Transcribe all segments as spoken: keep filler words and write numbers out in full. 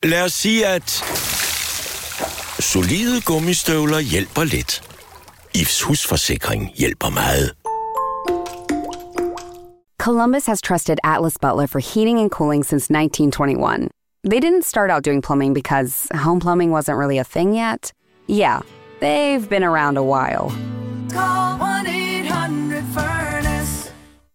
Lad os sige, at solide gummistøvler hjælper lidt. I F's husforsikring hjælper meget. Columbus has trusted Atlas Butler for heating and cooling since nineteen twenty-one. They didn't start out doing plumbing because home plumbing wasn't really a thing yet. Yeah, they've been around a while. Call one eight hundred furnace.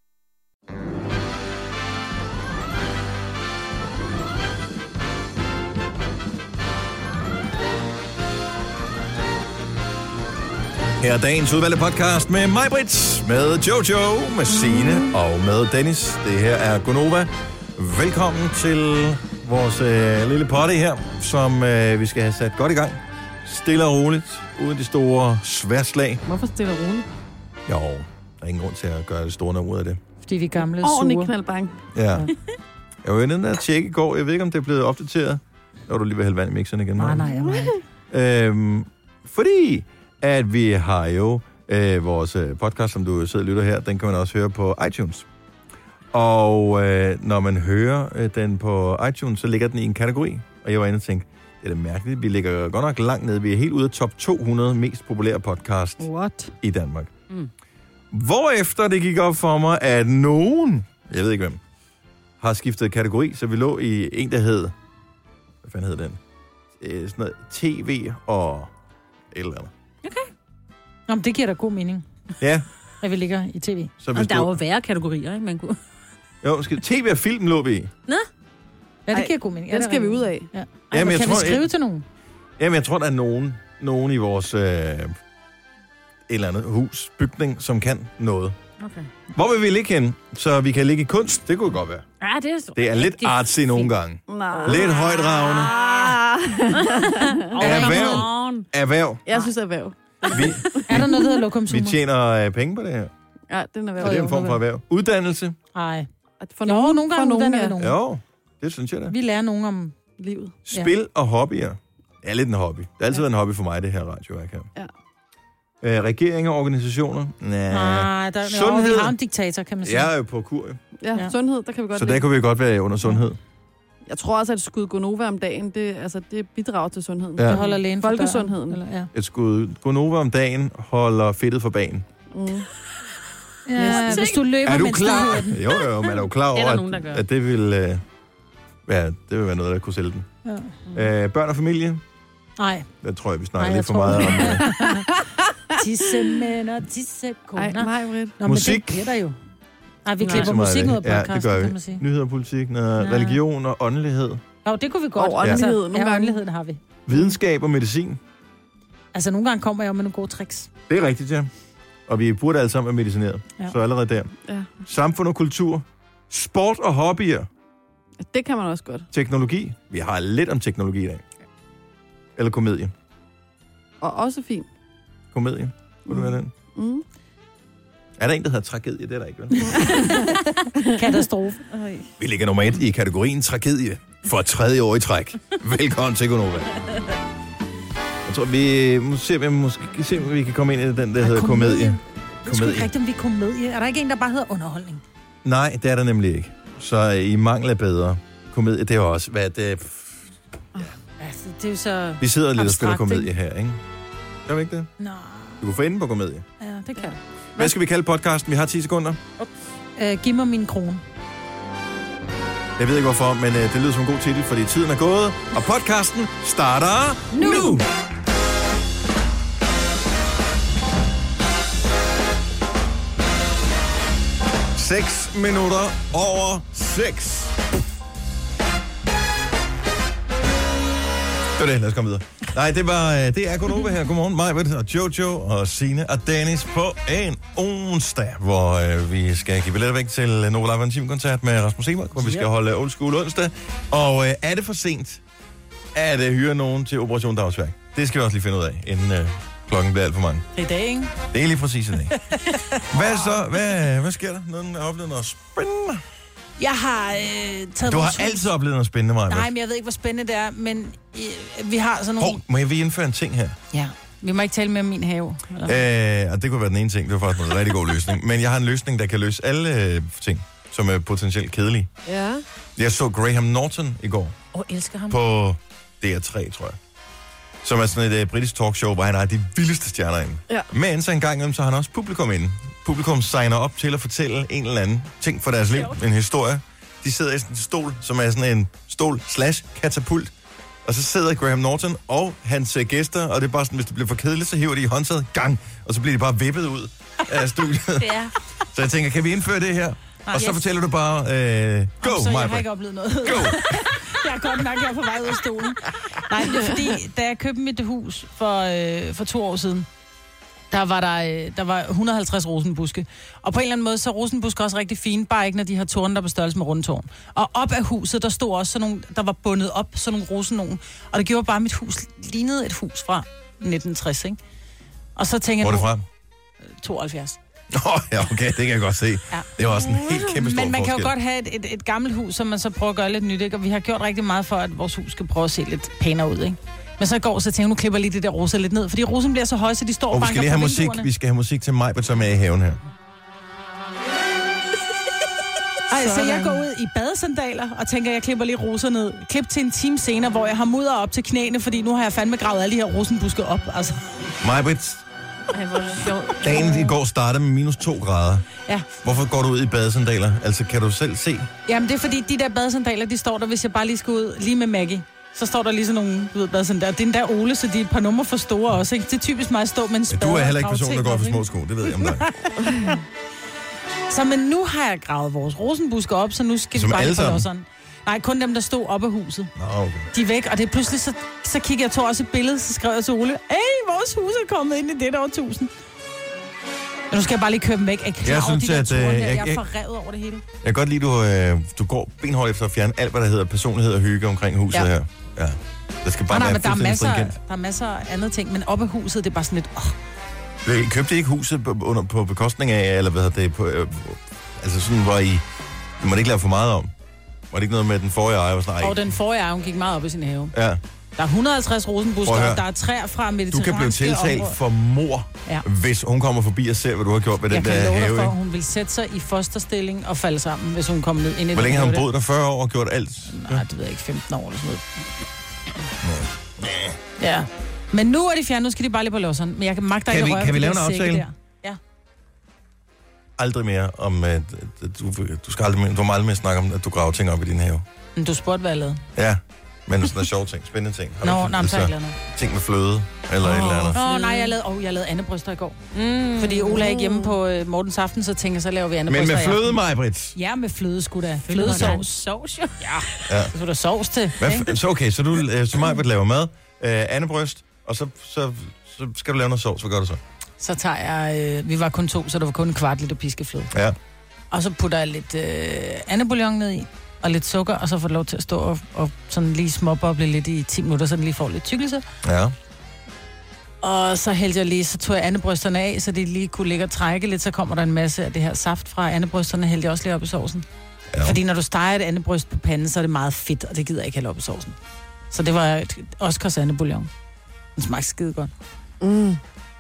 Her er dagens udvalgte podcast med mig, Britt, med Jojo, med Signe og med Dennis. Det her er Gonova. Velkommen til vores øh, lille party her, som øh, vi skal have sat godt i gang. Stille og roligt, uden de store sværslag. Hvorfor stille og roligt? Jo, der er ingen grund til at gøre det store nummer ud af det. Fordi vi er gamle Ordentlig sure. knaldbang. Ja. Jeg var inde i den der tjek i går. Jeg ved ikke, om det er blevet opdateret. Der var du lige ved at hælde vand i mixeren igen. Nej, nej, nej. Øhm, fordi at vi har jo øh, vores podcast, som du sidder og lytter her, den kan man også høre på iTunes. Og øh, når man hører øh, den på iTunes, så ligger den i en kategori. Og jeg var inde og tænkte, det er da mærkeligt. Vi ligger godt nok langt nede. Vi er helt ude af top to hundrede mest populære podcast What? i Danmark. Mm. Hvorefter det gik op for mig, at nogen, jeg ved ikke hvem, har skiftet kategori, så vi lå i en, der hed, hvad fanden hed den? Øh, sådan noget T V og et eller andet. Okay. Nå, men det giver da god mening, Ja. at vi ligger i tv. Så Og hvis der er du... jo værre kategorier, ikke? Man kunne... Jo, skal... T V og film lå vi i. Nå? Ja, det Ej, giver god mening. Ja, Den det er skal vi rigtigt. ud af. Ja. Ej, Jamen, jeg kan tror, vi skrive jeg- til nogen? Jamen, jeg tror, der er nogen, nogen i vores øh, et eller andet hus, bygning, som kan noget. Okay. Hvor vil vi ligge hen, så vi kan ligge i kunst? Det kunne godt være. Ja, det er, Det er lidt artsy nogle gange. Nej. Lidt højdragende. Erhverv. Erhverv. Jeg synes, det er erhverv. Vi, Er der noget, der hedder vi lokumsummer? tjener øh, penge på det her. Ja, den er Så erhverv. det er en form for erhverv. Uddannelse. Nej. For Jo, nogen, nogle gange for nogen, uddanner vi ja. nogen. Jo, det synes jeg da. Vi lærer nogen om... Livet. Spil og hobbyer. Det er lidt en hobby. Det har altid været en hobby for mig, det her radioværk her. Ja. Øh, regeringer og organisationer? Næh. Nej, der, Sundhed. Jo, vi har en diktator, kan man sige. Jeg er jo på kur, jo. Ja, Ja. sundhed, der kan vi godt Så lide. der kunne vi godt være under sundhed. Jeg tror også, at et skud Gonova om dagen, det, altså, det bidrager til sundheden. Ja. Det holder lægen for Folkesundheden. døren, Eller, ja. Et skud Gonova om dagen holder fedtet for banen. Mm. Ja, hvis du løber, Er du mens klar? du den. Jo, jo, men er du klar Det er over, der nogen, der gør. at, at det vil... Øh, ja, det vil være noget, der kunne sælge den. Ja. Øh, børn og familie? Nej. Der tror jeg, vi snakker Nej, lidt for jeg tror- meget om øh, Tissemænd og tissekoner. Ej, nej, Britt. Nå, Musik. Men det bliver der jo. Nej, vi Nej. klipper så meget af musik det. ud af Ja, podcasten, det gør kan vi. man sige. Nyheder, politik, noget Ja. religion og åndelighed. Jo, det kunne vi godt. Og åndelighed, Altså, nogle ja, gange. åndeligheden har vi. Videnskab og medicin. Altså, nogle gange kommer jeg jo med nogle gode tricks. Det er rigtigt, ja. Og vi burde alle sammen være medicineret. Ja. Så allerede der. Ja. Samfund og kultur. Sport og hobbyer. Det kan man også godt. Teknologi. Vi har lidt om teknologi i dag. Eller komedie. Og også fint. Komedie. Kunne det være den? Mm. Er der en, der hedder tragedie? Det er der ikke, vel? Katastrofe. Vi ligger nummer et i kategorien tragedie for tredje år i træk. Velkommen til Gonova. Jeg tror, vi må se, om vi, måske, se, om vi kan komme ind i den, der hedder komedie. Jeg tror ikke Komedie. rigtigt, om vi er komedie. Er der ikke en, der bare hedder underholdning? Nej, det er der nemlig ikke. Så i mangel af bedre. Komedie, det er jo også, hvad det... Altså, det er jo så... Vi sidder lidt og spiller Abstrakt, komedie her, ikke? Gør vi ikke det? Nå, Du kan få enden på komedie. ja, det kan jeg. Hvad skal vi kalde podcasten? Vi har ti sekunder. Uh, giv mig min krone. Jeg ved ikke hvorfor, men uh, det lyder som en god titel, fordi tiden er gået, og podcasten starter nu! nu! Seks minutter over seks. Det var det, lad os komme videre. Nej, det var øh, det er Gonova her. Godmorgen, Majbert og Jojo og Signe og Dennis på en onsdag, hvor øh, vi skal give billetter væk til øh, Nova Live Intim-koncert med Rasmus Seebach, hvor vi skal holde Old School onsdag. Og øh, er det for sent at øh, hyre nogen til Operation Dagsværk? Det skal vi også lige finde ud af, inden øh, klokken bliver alt for mange. Det er i dag, ikke? Det er lige præcis i dag. Hvad så? Hvad, hvad sker der? Nogen har oplevet noget spændende? Jeg har øh, taget... Du har vores- altid oplevet noget spændende, Maja. Nej, men jeg ved ikke, hvor spændende det er, men øh, vi har sådan nogle... Hov, må jeg vi indføre en ting her? Ja, vi må ikke tale mere om min have. Eller? Øh, og det kunne være den ene ting. Det var faktisk en rigtig god løsning. Men jeg har en løsning, der kan løse alle øh, ting. som er potentielt kedelige. Ja. Jeg så Graham Norton i går Åh, oh, elsker ham. på D R tre, tror jeg. Som er sådan et uh, britisk talkshow, hvor han har de vildeste stjerner inde. Ja. Men så en gang imellem, så har han også publikum inde. Publikum signer op til at fortælle en eller anden ting for deres liv, en historie. De sidder i sådan en stol, som er sådan en stol slash katapult. Og så sidder Graham Norton og hans uh, gæster, og det er bare sådan, hvis det bliver for kedeligt, så hiver de i håndtaget gang, og så bliver de bare vippet ud af studiet. Ja. Så jeg tænker, kan vi indføre det her? Ah, og så yes. fortæller du bare, uh, go, Så jeg Maja. har ikke oplevet noget. Go! Jeg er godt nok, jeg er på vej ud af stolen. Nej, det er fordi, da jeg købte mit hus for, øh, for to år siden, der var der, øh, der var et hundrede og halvtreds rosenbuske. Og på en eller anden måde, så er rosenbuske også rigtig fine, bare ikke når de har tårne, der er på størrelse med rundtårn. Og op af huset, der stod også sådan nogle, der var bundet op, sådan nogle rosenåen. Og det gjorde bare, at mit hus lignede et hus fra nitten tres, ikke? Og så tænker Hvor er jeg det nu, fra? tooghalvfjerds. Nå, ja, okay, det kan jeg godt se. Ja. Det var også en helt kæmpe stor Men man kan jo forskel. godt have et, et, et gammelt hus, som man så prøver at gøre lidt nyt, ikke? Og vi har gjort rigtig meget for, at vores hus skal prøve at se lidt pænere ud, ikke? Men så i går, så tænker jeg, nu klipper lige det der rosa lidt ned, fordi rosen bliver så høj, så de står og Og vi banker skal lige have på musik. vinduerne. Vi skal have musik til mig, som er i haven her. Ej, så jeg går ud i badesandaler og tænker, jeg klipper lige roser ned. Klip til en time senere, hvor jeg har mudder op til knæene, fordi nu har jeg fandme gravet alle de her rosenbuske op, altså. Majbrit, Ej, hvor er det sjovt. dagen i går startede med minus to grader. Ja. Hvorfor går du ud i badesandaler? Altså, kan du selv se? Jamen, det er fordi, de der badesandaler, de står der, hvis jeg bare lige skal ud lige med Maggie. Så står der lige sådan nogle, du ved, badesandaler. Det er den der Ole, så de er et par numre for store også, ikke? Det er typisk mig at stå med en Ja, spade. du er og heller ikke grave person, der ting går op, for ikke? små sko. Det ved jeg om dig. Så men nu har jeg gravet vores rosenbuske op, så nu skal Som vi bare alle lige på sammen? losseren. Nej, kun dem, der stod op af huset. Nå, okay. De er væk, og det er pludselig, så, så kigger jeg, tog også et billede, så skrev jeg til Ole, hey, vores hus er kommet ind i det årtusind. Men nu skal jeg bare lige køre dem væk. Jeg, er klar Jeg over synes, de der at, ture øh, her. jeg- Jeg er jeg- forrevet over det hele. Jeg kan godt lide, du, øh, du går benhårdt efter at fjerne alt, hvad der hedder personlighed og hygge omkring huset Ja. her. Ja. Der skal bare Og nej, være men der er, fuldstændig masser, stringent. der er masser af andet ting, men op af huset, det er bare sådan lidt, åh, Øh, Købte I ikke huset på, under, på bekostning af, eller hvad hedder det, på, øh, altså sådan, hvor I, I måtte ikke lave for meget om? Var det ikke noget med den forrige ejer? Var sådan, ej, og den forrige ejer, hun gik meget op i sin have. ja. Der er et hundrede og halvtreds rosenbusker, Prøv at høre. og der er træer fra Du kan blive mediterranske tiltalt områder. for mor, Ja. hvis hun kommer forbi og ser, hvad du har gjort med Jeg den kan der love dig have. for, at Ikke? hun vil sætte sig i fosterstilling og falde sammen, hvis hun kommer ned ind i Hvor den længe har hun have. boet der? fyrre år og gjort alt? Nej, det ved jeg ikke, femten år eller sådan noget. Ja. Men nu er de fjernet, nu skal de bare lige på losseren. Men jeg kan magter Kan ikke vi- at røre kan vi på lave de en der sække aftale? der. Ja. Aldrig mere om, at du, du skal aldrig mere, du må aldrig mere snakke om, at du graver ting op i din have. Men du spurgte, hvad jeg lavede. Ja, men sådan nogle sjove ting, spændende ting. Har du Nå, ikke- nej, men så har jeg ikke lavet ting med fløde, eller oh. et eller andet. noget. Åh, nej, jeg lavede, oh, jeg lavede andebryster i går. Mm. Fordi Ola er ikke hjemme på uh, Mortens aften, så tænker jeg, så laver vi Men andebryster med i aften. fløde, Maj-Brit. Ja, med fløde skulle da. Flødesovs. Sovs, jo. Ja. Ja. Så skulle der sovs til. Hvad, ikke? f- så okay, så du øh, så Maj-Brit laver mad, øh, andebryst, og så, så, så skal du lave noget sovs. Hvad gør du så? Så tager jeg, øh, vi var kun to, så der var kun en kvart liter piskefløde. Ja. Og så putter jeg lidt øh, andebouillon ned i, og lidt sukker, og så får det lov til at stå og, og sådan lige småboble lidt i ti minutter, så den lige får lidt tykkelse. Ja. Og så hældte jeg lige, så tog jeg andebrysterne af, så de lige kunne ligge og trække lidt, så kommer der en masse af det her saft fra andebrysterne, hældte jeg også lige op i sovsen. Ja. Fordi når du steger et andebryst på panden, så er det meget fedt, og det gider jeg ikke hælde op i sovsen. Så det var et Oscars andebouillon. Den smagte skide godt. Mm.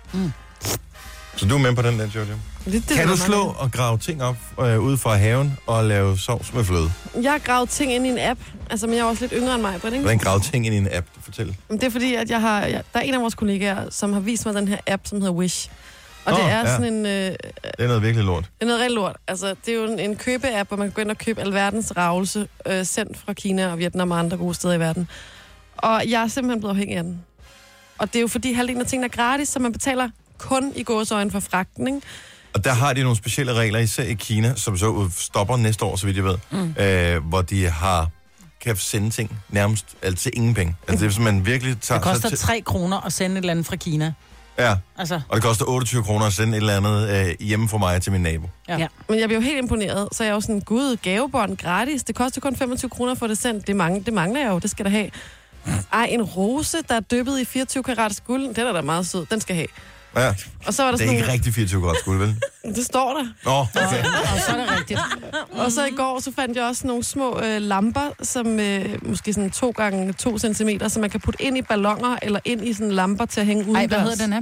Så du er med på den der, Jojo? Det, det Kan ved du man slå og grave ting op øh, ude fra haven og lave sovs med fløde? ikke. Jeg har gravet ting ind i en app. Altså, men jeg er også lidt yngre end mig, ikke? Hvordan grave ting ind i en app? Fortæl. Men det er fordi, at jeg har, jeg, der er en af vores kollegaer, som har vist mig den her app, som hedder Wish. Og Nå, det er ja. sådan en... Øh, Det er noget virkelig lort. det er noget rigtig lort. Altså, det er jo en, en købe-app, hvor man kan gå ind og købe alverdens ravelse, øh, sendt fra Kina og Vietnam og andre gode steder i verden. Og jeg er simpelthen blevet afhængig af den. Og det er jo fordi halvdelen af tingene er gratis, så man betaler kun i gåseøjne for fragten, ikke? Og der har de nogle specielle regler, især i Kina, som så stopper næste år, så vidt jeg ved, mm. øh, hvor de har kan sende ting nærmest altså til ingen penge. Altså det er, som man virkelig tager... Det koster til, tre kroner at sende et eller andet fra Kina. Ja, Altså, og det koster otteogtyve kroner at sende et eller andet øh, hjemme fra mig til min nabo. ja. ja. Men jeg blev helt imponeret, så jeg er jo sådan, gud, gavebånd gratis. Det koster kun femogtyve kroner for det sendt. Det, mang- det mangler jeg jo, det skal der have. Ej, en rose, der er dyppet i fireogtyve karats guld, den er da meget sød, den skal have. Ja, Og så var der det er sådan ikke nogle, rigtig fireogtyve grader skuld, vel? det står der. Nå, okay. Og så er det rigtigt. Og så i går, så fandt jeg også nogle små øh, lamper, som øh, måske sådan to gange to centimeter, som man kan putte ind i ballonger, eller ind i sådan lamper til at hænge udendørs. Ej, hvad hedder den app?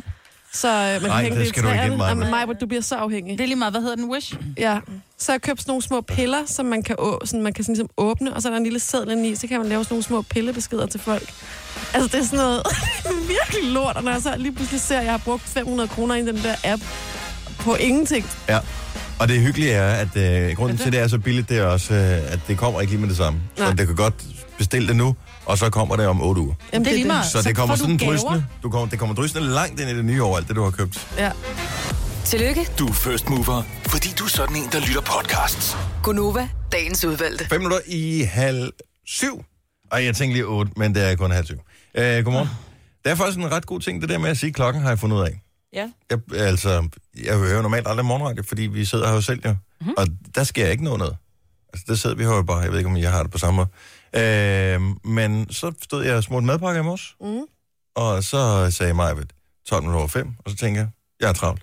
Så øh, man kan Nej, hænge det det i skal du ikke ind, Maja. træerne. Maja, du bliver så afhængig. Det er lige meget, hvad hedder den, Wish? Ja, så har jeg købt sådan nogle små piller, som man kan, å- sådan, man kan sådan, ligesom åbne, og så er der en lille seddel i, så kan man lave sådan nogle små pillebeskeder til folk. Altså, det er sådan noget virkelig lort, og når jeg så lige pludselig ser, at jeg har brugt fem hundrede kroner i den der app på ingenting. Ja, og det hyggelige er, at øh, grunden til, at det er så billigt, det er også, øh, at det kommer ikke lige med det samme. Så Nej. det kan godt bestille det nu, og så kommer det om otte uger. Jamen, det er lige meget. Så, Så det kommer får du sådan gaver. drysende. Du kommer, det kommer drysende langt ind i det nye år, alt det, du har købt. Ja. Tillykke, Du er first mover, fordi du er sådan en, der lytter podcasts. Gunova, dagens udvalgte. Fem minutter i halv syv. Ej, jeg tænkte lige otte, men det er kun halv syv. Øh, godmorgen. Det er faktisk en ret god ting, det der med at sige klokken, har jeg fundet ud af. Ja. Jeg, altså, jeg hører normalt aldrig morgenradio, fordi vi sidder her jo selv jo. Mm-hmm. Og der sker ikke noget noget. Altså, der sidder vi her jo bare. Jeg ved ikke, om jeg har det på samme måde. Øh, men så stod jeg og smurte madpakker i morges. Mm. Og så sagde mig ved tolv minutter over fem, og så tænkte jeg, jeg er travlt.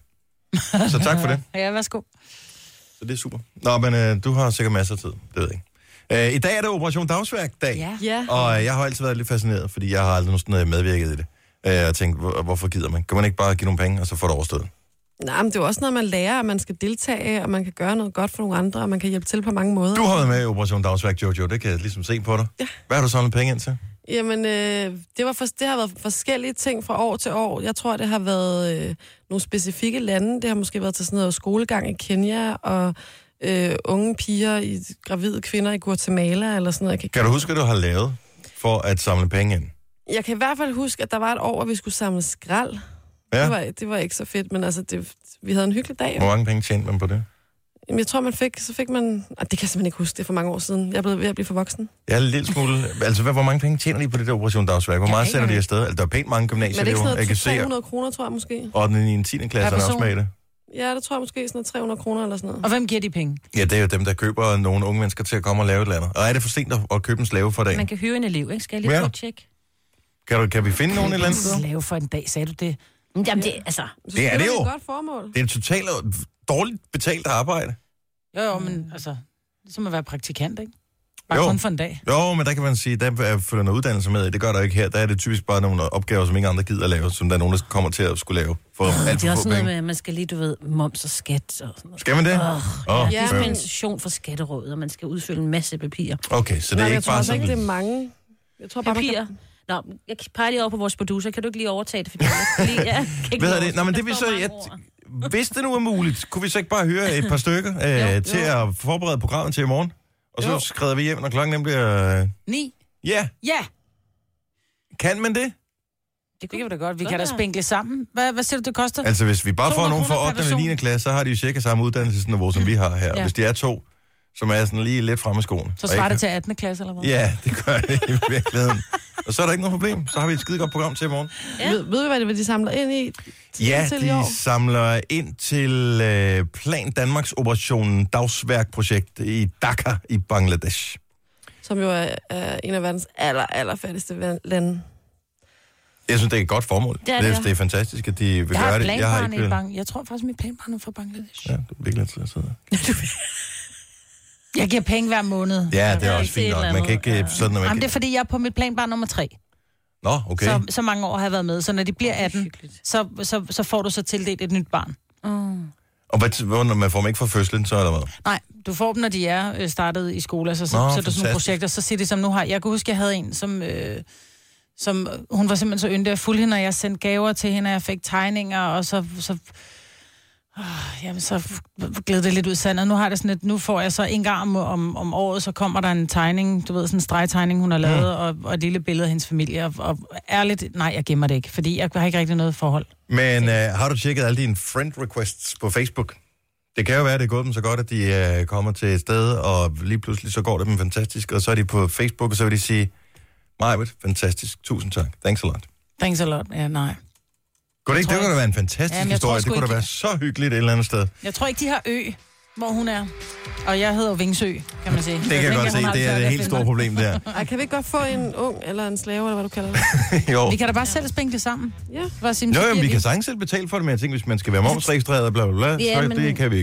Så tak for det. Ja, værsgo. Så det er super. Nå, men øh, du har sikkert masser af tid. Det ved jeg ikke. Øh, I dag er det Operation Dagsværk-dag. Ja. Ja. Og jeg har altid været lidt fascineret, fordi jeg har aldrig nogensinde medvirket i det. Øh, og tænkt, hvor, hvorfor gider man? Kan man ikke bare give nogle penge, og så få det overstået? Nej, men det er jo også noget, man lærer, at man skal deltage, og man kan gøre noget godt for nogle andre, og man kan hjælpe til på mange måder. Du har været med i Operation Dagsværk, Jojo. Det kan jeg ligesom se på dig. Ja. Hvad har du samlet penge ind til? Jamen, øh, det, var for, det har været forskellige ting fra år til år. Jeg tror, det har været øh, nogle specifikke lande. Det har måske været til sådan noget skolegang i Kenya, og øh, unge piger, i, gravide kvinder i Guatemala, eller sådan noget. Jeg kan, Kan du huske, hvad du har lavet for at samle penge ind? jeg kan i hvert fald huske, at der var et år, hvor vi skulle samle skrald. Ja. Det, var, det var ikke så fedt, men altså, det, vi havde en hyggelig dag. Hvor mange penge tjente man på det? Jamen, jeg tror, man fik, så fik man... Ah, det kan jeg simpelthen ikke huske, det er for mange år siden. Jeg er blevet ved at blive for voksen. Jeg er en lille smule... Altså, hvad, hvor mange penge tjener de på det der Operation Dagsværk? Hvor meget sender de afsted? Altså, der er pænt mange Men er det ikke gymnasieelever. sådan Jeg kan noget se, tre hundrede kroner, tror jeg måske? og den i en tiende klasse er Per også med i det. Ja, det tror jeg måske sådan noget tre hundrede kroner eller sådan noget. Og hvem giver de penge? Ja, det er jo dem, der køber nogle unge mennesker til at komme og lave et eller andet. Og er det for sent at, at købe en slave for dagen? Man kan hyre en elev, ikke? Skal jeg lige Ja. få et tjek? Kan, du, kan vi finde nogen et eller andet sted? Slave for en dag, sagde du det? Jamen, det, altså... Så Det er det det er jo. et godt formål. Det er et totalt dårligt betalt arbejde. Jo, jo, men altså, det er som at være praktikant, ikke? Bare Jo. kun for en dag. Jo, men der kan man sige, der følger noget uddannelse med i. Det gør der ikke her. Der er det typisk bare nogle opgaver, som ingen andre gider at lave, som der er nogen, der kommer til at skulle lave for alt Det er for også få noget penge. med, at man skal lige, du ved, moms og skat og sådan noget. Skal man det? Åh, Åh, ja, ja. dispensation fra skatterådet, og man skal udfylde en masse papirer. Okay, så det Nej, er jeg ikke tror bare også ikke, det sådan... er mange. Jeg tror bare, man Papirer. kan... Nå, jeg peger lige over på vores producer. Kan du ikke lige overtage det? Fordi jeg kan lige, ja, kan ikke Hvad er lige det? Nå, men det overtage. vi Der så... står mange Jeg, ord. hvis det nu er muligt, kunne vi så ikke bare høre et par stykker øh, til at forberede programmet til i morgen? Og så Jo. skrider vi hjem, når klokken nemlig er... Øh... Ni? Ja, Ja, kan man det? det kan vi da godt. Vi Godt kan da være. spinkle sammen. Hvad, hvad siger du, det koster? Altså, hvis vi bare to får hundrede nogen fra kroner per ottende eller person. niende klasse, så har de jo cirka samme uddannelsesniveau, som vi har her. Ja. Hvis de er to, som er sådan lige lidt fremme i skoen. Så og svarer ikke- det til attende klasse, eller hvad? Ja, det gør det i virkeligheden. Og så er der ikke noget problem. Så har vi et skide godt program til i morgen. Ja. Ved, ved vi, hvad det hvad de samler ind i? Ja, til i år? de samler ind til øh, Plan Danmarks Operation Dagsværk-projekt i Dhaka i Bangladesh. Som jo er, er en af verdens aller, aller fattigste van- lande. Jeg synes, det er et godt formål. Det er det, det, er, ja. det er fantastisk, at de vil Jeg har gøre et det. Jeg har planbarn ikke... i Bang. Jeg tror faktisk, mit planbarn er fra Bangladesh. Ja, du er virkelig interesseret. Jeg giver penge hver måned. Ja, det er Ja, også til et fint nok. eller Man kan andet. ikke Ja. sådan, at man Jamen, det er kan... fordi, jeg er på mit planbarn nummer tre. Nå, okay. Så, så mange år har jeg været med. Så når de bliver atten, så, så, så får du så tildelt et nyt barn. Og hvad, hvor, når man får dem ikke fra fødslen, så er der hvad? Nej, du får dem, når de er øh, startet i skole. Altså, så, Nå, så er der sådan nogle fantastisk. projekter. Så siger de som nu har. Jeg kan huske, jeg havde en, som... Øh, som hun var simpelthen så yndig at fulgte hende, og jeg sendte gaver til hende, og jeg fik tegninger, og så... så øh, jamen, så gled det lidt ud i sandet. Nu har det sådan et, nu får jeg så en gang om, om, om året, så kommer der en tegning, du ved, sådan en stregtegning, hun har lavet, mm. og, og et lille billede af hendes familie. Og, og ærligt, nej, jeg gemmer det ikke, fordi jeg har ikke rigtig noget forhold. Men øh, har du tjekket alle dine friend requests på Facebook? Det kan jo være, at det er gået dem så godt, at de øh, kommer til et sted, og lige pludselig så går det dem fantastisk, og så er de på Facebook, og så vil de sige, Majbet, fantastisk, tusind tak, thanks a lot. Thanks a lot. Ja, nej. Kunne det ikke? tror Det kunne da jeg- være en fantastisk Jamen, jeg tror historie. Det sgu kunne da ikke- være så hyggeligt et eller andet sted. Jeg tror ikke, de har ø, hvor hun er. Og jeg hedder Vingsø, kan man sige. Det kan jeg godt se, det er et helt stort problem der. Ej, kan vi ikke godt få en ung eller en slave, eller hvad du kalder det? jo. Vi kan da bare selv spænke det sammen. Ja. Bare sige, Nå, så jamen, giver vi kan sagtens selv betale for det, men jeg tænker, hvis man skal være momsregistreret og bla bla bla, Ja, så men- det kan vi ikke jo.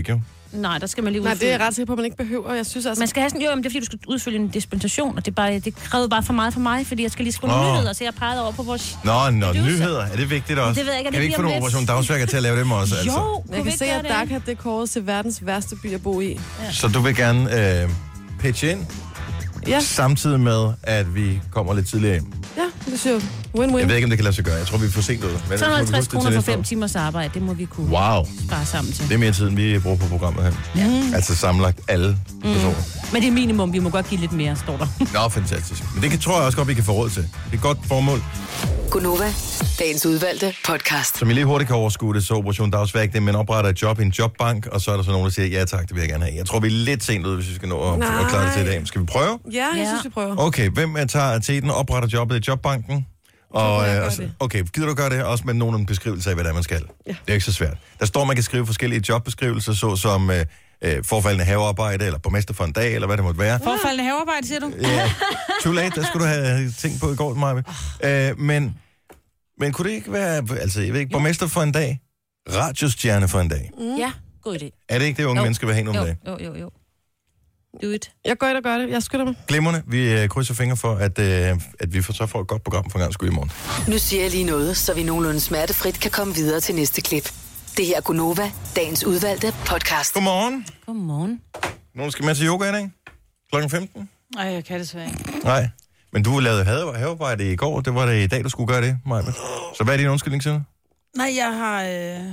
Nej, der skal man lige Nej, udfylde. det er jeg ret sikker på, at man ikke behøver. Jeg synes altså... Man skal have sådan, jo, men det er fordi, du skal udfylde en dispensation, og det, er bare, det krævede bare for meget for mig, fordi jeg skal lige skrive nogle Åh. nyheder, så jeg pegede over på vores... Nå, nå, producer. nyheder. Er det vigtigt også? Det ved jeg ikke, er det kan vi ikke få lige om nogle lidt? Operation Dagsværker til at lave dem også? Altså? Jo, Jeg kan se, at der Dhaka, det er kåret til verdens værste by at bo i. Ja. Så du vil gerne øh, pitche ind, Ja. samtidig med, at vi kommer lidt tidligere hjem. Ja, det synes jeg. Win-win. Jeg ved ikke, om det kan lade sig gøre. Jeg tror, vi er for sent ud. Men to hundrede og halvtreds kroner for fem timers arbejde, det må vi kunne Wow. spare sammen til. Det er mere tid, end vi bruger på programmet her. Ja. Altså sammenlagt alle personer. Men det er minimum, vi må godt give lidt mere, står der. Nå, fantastisk. Men det kan, tror jeg også godt, vi kan få råd til. Det er et godt formål. Gunova, dagens udvalgte podcast. Som I lige hurtigt kan overskue det, så Operation Dagsværk, det er, man opretter et job i en jobbank, og så er der så nogen, der siger, ja tak, det vil jeg gerne have. Jeg tror, vi er lidt sent ude, hvis vi skal nå at, at klare det til i dag. Skal vi prøve? Ja, jeg Ja. synes, vi prøver. Okay, hvem er tager til den og opretter jobbet i jobbanken? Og, jeg øh, gøre og så- det. okay, gider du gøre det også med nogen beskrivelse af, hvad det er, man skal? Ja. Det er ikke så svært. Der står, man kan skrive forskellige jobbeskrivelser, såsom øh, øh, forfaldende havearbejde, eller borgmester for en dag, eller hvad det måtte være. Forfaldende havearbejde, siger du? Ja, too late, der skulle du have tænkt på i går, Maja. Øh, men, men kunne det ikke være, altså, jeg ved ikke, borgmester for en dag, radiostjerne for en dag? Mm. Ja, god idé. Er det ikke det, unge Jo. mennesker vil have nogle Jo, dage? jo, jo, jo. Do it. Jeg går ind og gør det. Jeg skynder mig. Glimrende, vi øh, krydser fingre for, at, øh, at vi får så får et godt program for en gang skud i morgen. Nu siger jeg lige noget, så vi nogenlunde smertefrit kan komme videre til næste klip. Det her er Gunova, dagens udvalgte podcast. Godmorgen. Godmorgen. Nogen skal med til yoga i dag? klokken femten? Nej, jeg kan desværre ikke. Nej. Men du lavede have- havearbejde i går. Det var det i dag, du skulle gøre det, Maja. Så hvad er din undskyldning til? Nej, jeg har... Øh...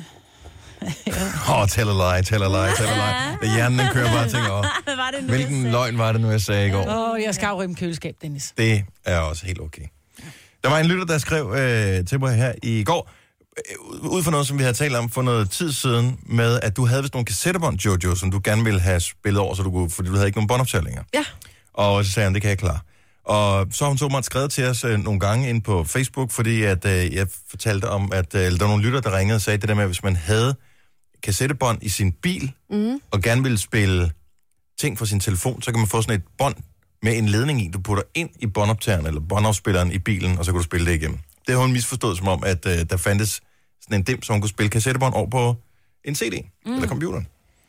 Åh, oh, tell a lie, tell a lie, tell a lie. Hjernen, den kører bare og tænker, åh, Hvad var det nu, hvilken jeg sagde? løgn var det nu, jeg sagde i går? Åh, oh, jeg skal afrime køleskab, Dennis. Det er også helt okay. Der var en lytter, der skrev øh, til mig her i går, øh, ud fra noget, som vi havde talt om for noget tid siden, med at du havde vist nogle kassettebånd, Jojo, som du gerne ville have spillet over, så du kunne, fordi du havde ikke nogen båndoptager længere. Ja. Og så sagde han, det kan jeg klare. Og så har hun så meget skrevet til os øh, nogle gange ind på Facebook, fordi at, øh, jeg fortalte om, at øh, der var nogle lytter, der ringede og sagde det der med, at hvis man havde kassettebånd i sin bil, mm. og gerne ville spille ting fra sin telefon, så kan man få sådan et bånd med en ledning i, du putter ind i båndoptageren eller båndafspilleren i bilen, og så kan du spille det igennem. Det har hun misforstået som om, at øh, der fandtes sådan en dim, så hun kunne spille kassettebånd over på en C D mm. eller computeren.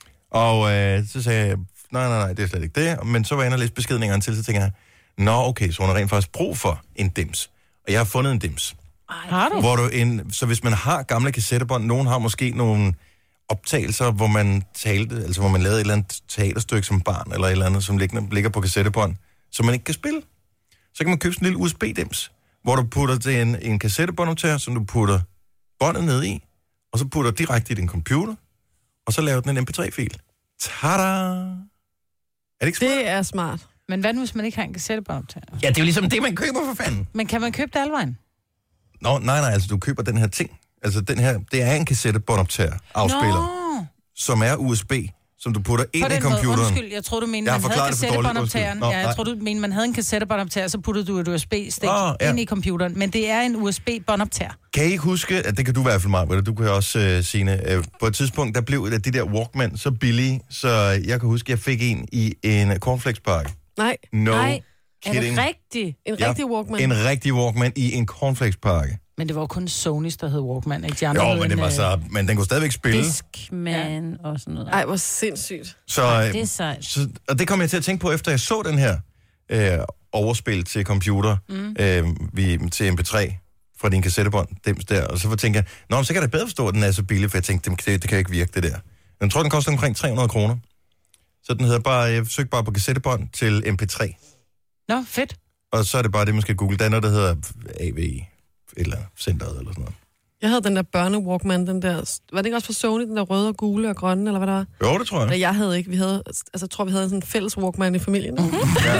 Og øh, så sagde jeg, nej, nej, nej, det er slet ikke det. Men så var jeg inde og læste beskedningerne til, så tænker jeg, nå okay, så hun har rent faktisk brug for en dims. Og jeg har fundet en dims. Har du? Hvor du en, så hvis man har gamle kassettebånd, nogen har måske nogle optagelser, hvor man talte, altså hvor man lavede et eller andet teaterstykke som barn, eller et eller andet, som ligger, ligger på kassettebånd, som man ikke kan spille. Så kan man købe sådan en lille U S B-dims, hvor du putter det en, en kassettebåndoptager, som du putter båndet ned i, og så putter direkte i din computer, og så laver den en M P tre fil. Tada! Er det ikke smart? Det er smart. Men hvad nu, hvis man ikke har en kassettebåndoptager? Ja, det er jo ligesom det, man køber for fanden. Men kan man købe det alvejen? Nå, nej, nej, altså du køber den her ting. Altså den her, det er en kassettebåndoptager, afspiller, Nå, som er U S B, som du putter ind på i den måde. computeren. Undskyld, jeg troede, du mente, Jeg har man havde forklaret det for dårligt. kassettebåndoptageren. Undskyld. Nå, Ja, jeg nej. troede, du mente, man havde en kassettebåndoptager, så puttede du et U S B-stik Åh, ja. ind i computeren. Men det er en U S B-båndoptager. Kan I ikke huske, at det kan du i hvert fald meget, du kan også, uh, Signe, uh, på et tidspunkt, der blev de der Walkman så billige, så jeg kan huske, at jeg fik en i en cornflakespakke. Nej, No Nej, er det kidding. rigtigt? en Ja, rigtig Walkman. En rigtig Walkman i en cornflakespakke. Men det var jo kun Sonys, der hed Walkman, ikke de andre. Jo, hed men det en, var øh, så, men den kunne stadigvæk spille. Discman ja. og sådan noget. Ej, hvor sindssygt. Så, det er øh, sejt. så, og det kom jeg til at tænke på, efter jeg så den her øh, overspil til computer, mm. øh, vi, til M P tre fra din kassettebånd, dem der, og så tænkte jeg, nå, men så kan jeg da bedre forstå, at den er så billig, for jeg tænkte, det, det, det kan ikke virke, det der. Men jeg tror, den koster omkring tre hundrede kroner. Så den hedder bare, jeg søgte bare på kassettebånd til M P tre. Nå, fedt. Og så er det bare det, man skal google. Der er noget, der hedder A V I, et eller andet, centeret eller sådan noget. Jeg havde den der børne-Walkman, den der... Var det ikke også fra Sony, den der røde og gule og grønne, eller hvad der var? Jo, det tror jeg. Nej, jeg havde ikke. Vi havde... Altså, jeg tror, vi havde sådan en fælles Walkman i familien. Ja.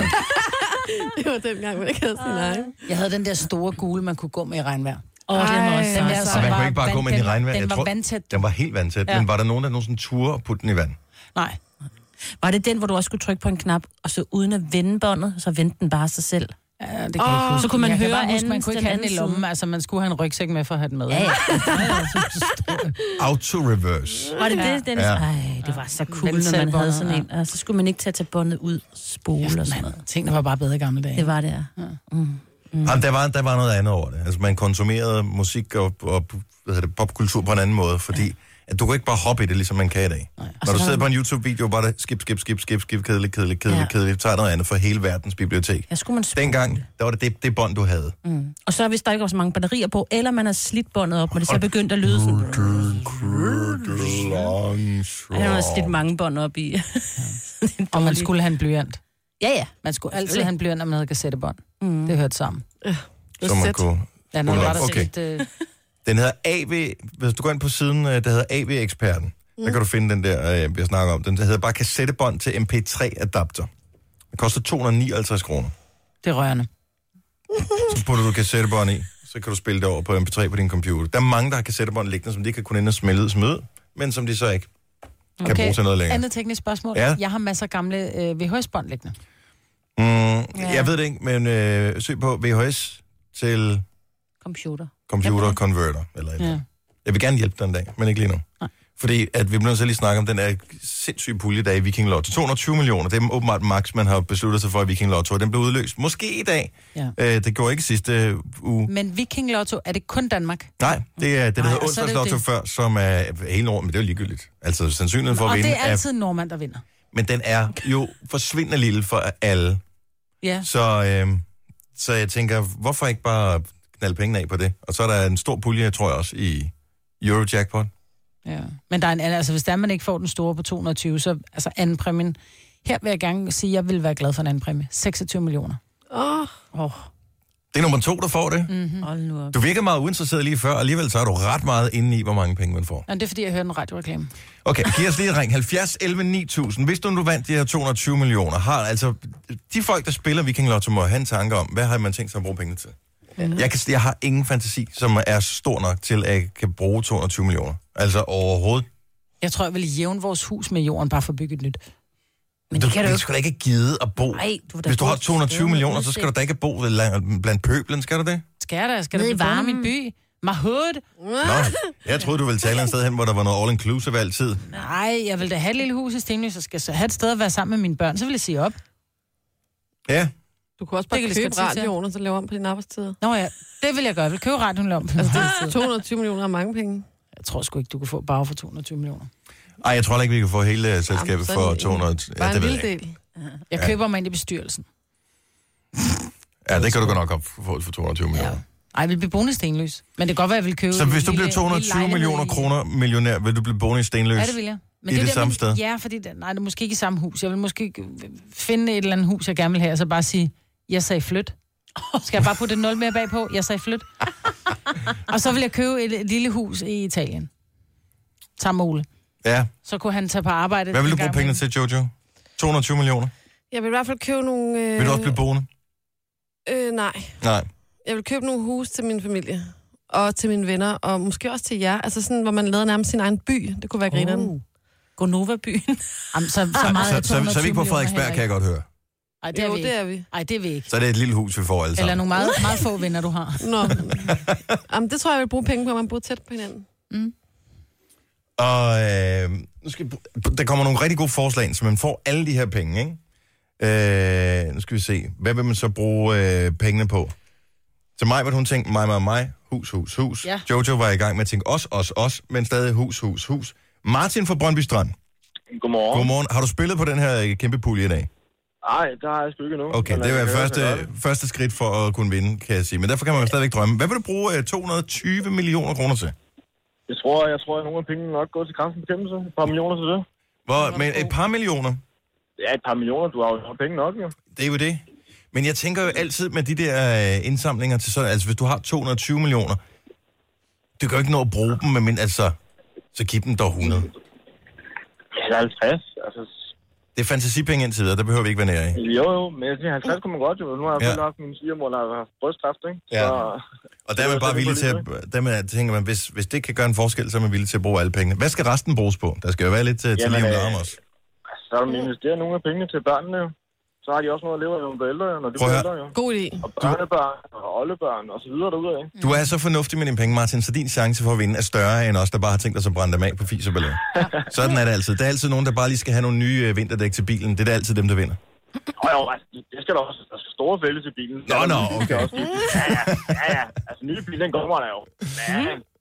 Det var dengang, man ikke havde sin egen. Jeg havde den der store gule, man kunne gå med i regnvejr. Åh, oh, det var også Ej, Den sejt. der, Og som man var kunne ikke bare gå med den i vand- regnvejr. Den Jeg var tror- vandtæt. Den var helt vandtæt, Ja. men var der nogen, der nogen ture at putte den i vand? Nej. Var det den, hvor du også skulle trykke på en knap, og så uden at vende båndet, så vendte den bare sig selv? Ja, det kan jeg ikke Åh, huske. så kunne man jeg kan høre bare huske, man anden- kunne ikke den have den i anden lommen. side. Altså, man skulle have en rygsæk med for at have den med. Ja, ja. Auto-reverse. Var det det, Dennis? Ja. Ej, det var så cool, Vende når man havde selvbåndet, sådan en. Og så skulle man ikke tage til båndet ud, spole og sådan noget. Tingene var bare bedre i gamle dage. Det var det, ja. Mm. Mm. Jamen, der, var, der var noget andet over det. Altså, man konsumerede musik og, og hvad hedder det, popkultur på en anden måde, fordi at du kan ikke bare hoppe i det, ligesom man kan i dag. Nej. Når du sidder på en YouTube-video, bare det skip, skip, skip, skip, skip, kedeligt, kedeligt, kedeligt, Ja. kedeligt, tager noget andet for hele verdens bibliotek. Ja, skulle man spole Dengang, det. der var det det, det bånd, du havde. Mm. Og så hvis der ikke var så mange batterier på, eller man har slidt båndet op, og det så begyndte at lyde sådan... Han har slidt mange bånd op i. Og man skulle have en blyant. Ja, ja. Man skulle altid have en blyant, når man havde kassettebånd. Mm. Det hørte sammen. Ja. Så man kunne... Ja, når var der Okay. lidt... Øh... Den hedder A V, hvis du går ind på siden, øh, der hedder A V-eksperten, mm. der kan du finde den der, øh, jeg snakker om. Den der hedder bare kassettebånd til M P tre adapter. Det koster to hundrede og nioghalvtreds kroner. Det er rørende. Så putter du kassettebånd i, så kan du spille det over på M P tre på din computer. Der er mange, der har kassettebånd liggende, som de kan kun ind og smelde ud som møde, men som de så ikke kan Okay. bruge til noget længere. Andet teknisk spørgsmål. Ja. Jeg har masser af gamle øh, V H S-bånd liggende. Mm, ja. Jeg ved det ikke, men øh, søg på V H S til Computer. computer converter. Eller et. Ja. Jeg vil gerne hjælpe dig en dag, men ikke lige nu. Nej. Fordi at vi bliver nødt til at lige snakke om den der sindssyge pulje, der er i Viking Lotto. to hundrede og tyve millioner, det er åbenbart max, man har besluttet sig for i Viking Lotto, og den blev udløst. Måske i dag. Ja. Øh, det gjorde ikke sidste uge. Men Viking Lotto, er det kun Danmark? Nej, det er det, der Nej, hedder og så er det onsdags Lotto det. før, som er hele år, men det er jo ligegyldigt. Altså sandsynligheden for Og at vinde det er altid en nordmand, der vinder. men den er jo forsvindende lille for alle. Ja. Så, øh, så jeg tænker, hvorfor ikke bare knalde pengene af på det? Og så er der en stor pulje, tror jeg også, i Eurojackpot. Ja. Men der er en anden, altså hvis der man ikke får den store på to hundrede og tyve, så altså anden præmien. Her vil jeg gerne sige, at jeg vil være glad for en anden præmie. seksogtyve millioner. Åh, Oh. Det er nummer to, der får det. Mm-hmm. Hold nu op. Du virker meget uinteresseret lige før, og alligevel så er du ret meget inde i, hvor mange penge man får. Og det er fordi, jeg hørte en radioreklame. Okay, giv os lige et ring. halvfjerds elleve ni tusind. Hvis du nu vandt de her to hundrede og tyve millioner, har altså de folk, der spiller Viking Lotto, må have en tanke om, hvad har man tænkt sig at bruge pengene til? Mm. Jeg, kan, jeg har ingen fantasi, som er stor nok til, at jeg kan bruge to hundrede og tyve millioner. Altså overhovedet. Jeg tror, jeg vil jævne vores hus med jorden, bare for at bygge et nyt. Men Du, det kan du du jo skal da ikke gide at bo. Nej, du vil da Hvis du bo har et to hundrede og tyve sted med millioner, så skal du udsigt. da ikke bo ved- blandt pøblen, skal du det? Skal jeg da? Skal Nede der i blive varme i varmen. min by? Mahud? Nå, jeg troede, du ville tale et sted hen, hvor der var noget all-inclusive altid. Nej, jeg vil da have et lille hus i Stenløs, og skal så have et sted at være sammen med mine børn. Så vil jeg sige op. Ja, du kan også Det bare kan vi købe sgu sige til. radioen, og så lave om på dine arbejdstider. Nå ja, det vil jeg gøre. Jeg vil købe radioen om. Altså, det er to hundrede og tyve millioner er mange penge. Jeg tror sgu ikke, du kan få bare for to hundrede og tyve millioner. ej, jeg tror heller ikke, vi kan få hele uh, selskabet Jamen, så for en- to hundrede. Bare Ja, en det ved lille jeg ikke. del. Jeg køber mig ind i bestyrelsen. Ja, det kan du godt nok få for to hundrede og tyve millioner. Ja. Ej, jeg vil blive boende i Stenløs. Men det kan godt være, at jeg vil købe Så en hvis du lille- bliver to hundrede og tyve lille millioner lejlighed i- kroner millionær, vil du blive boende i Stenløs? Ja, det vil jeg. Men I det der, samme men- sted? Ja, fordi det, nej, det er måske ikke i samme hus. Jeg vil måske finde et eller andet hus, jeg gerne vil have, og så bare sige, jeg sagde flyt. Skal jeg bare putte et nul mere bagpå? Jeg sagde flyt. Og så vil jeg købe et, et lille hus i Italien. Sammen med Ole. Ja. Så kunne han tage på arbejde. Hvad vil du en bruge gang pengene imellem. til, Jojo? to hundrede og tyve millioner? Jeg vil i hvert fald købe nogle... Øh... Vil du også blive boende? Øh, nej. Nej. Jeg vil købe nogle hus til min familie. Og til mine venner. Og måske også til jer. Altså sådan, hvor man lavede nærmest sin egen by. Det kunne være grineren. Oh. Gonova-byen. Jamen, så, så Så, meget er så, så, så er vi ikke på Frederiksberg, kan jeg godt høre. Ej, det er Jo, vi det er ikke. vi. Ej, det er vi ikke. Så er det et lille hus, vi får alle Eller sammen. nogle meget, meget få venner, du har. Nå. Jamen, det tror jeg, jeg vil bruge penge på, at man bor tæt på hinanden. Og øh, nu skal, vi- der kommer nogle rigtig gode forslag ind, så man får alle de her penge, ikke? Øh, nu skal vi se. Hvad vil man så bruge øh, pengene på? Til mig var hun tænkt mig, mig, mig. Hus, hus, hus. Ja. Jojo var i gang med at tænke os, os, os, men stadig hus, hus, hus. Martin fra Brøndby Strand. Godmorgen. Godmorgen. Har du spillet på den her kæmpe pulje i dag? Nej, det har jeg sgu ikke endnu. Okay, Men det jeg er kan første, høre, så godt. første skridt for at kunne vinde, kan jeg sige. Men derfor kan man jo stadigvæk drømme. Hvad vil du bruge øh, to hundrede og tyve millioner kroner til? Jeg tror, jeg tror, at nogle af pengene nok går til kræftens bekæmpelse. Et par millioner til det. Hvor, men et par millioner, Ja, et par millioner. Du har jo penge nok, jo. det er jo det. Men jeg tænker jo altid med de der øh, indsamlinger til sådan, altså hvis du har to hundrede og tyve millioner, du kan jo ikke nå at bruge dem, men altså, så giv dem dog hundrede. Ja, eller halvtreds. Altså, Det er fantasipenge indtil videre, der behøver vi ikke være nære i. jo, jo, men jeg siger, halvtreds kunne man godt, jo. Nu har jeg Ja. ja. haft min svigermor, der har haft brystkræft, ikke? Ja. Så, Og der er man bare villig til at, der man, tænker man, hvis, hvis det kan gøre en forskel, så er man villig til at bruge alle pengene. Hvad skal resten bruges på? Der skal jo være lidt til, til Jamen, lige om øh, larm også. så har du investeret nogle af pengene til børnene, jo. Så har de også noget at leve af, når de bliver ældre, jo, når de Prøv at bliver høre. ældre, jo. God idé. Og børnebørn og oldebørn og så videre derude, ikke? Du er så fornuftig med dine penge, Martin, så din chance for at vinde er større end os, der bare har tænkt os at brænde dem af på fis og ballon. Sådan er det altid. Der er altid nogen, der bare lige skal have nogle nye øh, vinterdæk til bilen. Det er da altid dem, der vinder. Og jo, altså, det skal der også. Der skal store fælde til bilen. Nå, nå, Det skal okay. også give- Ja, ja, ja, ja. Altså, nye bil, den kommer der jo. Men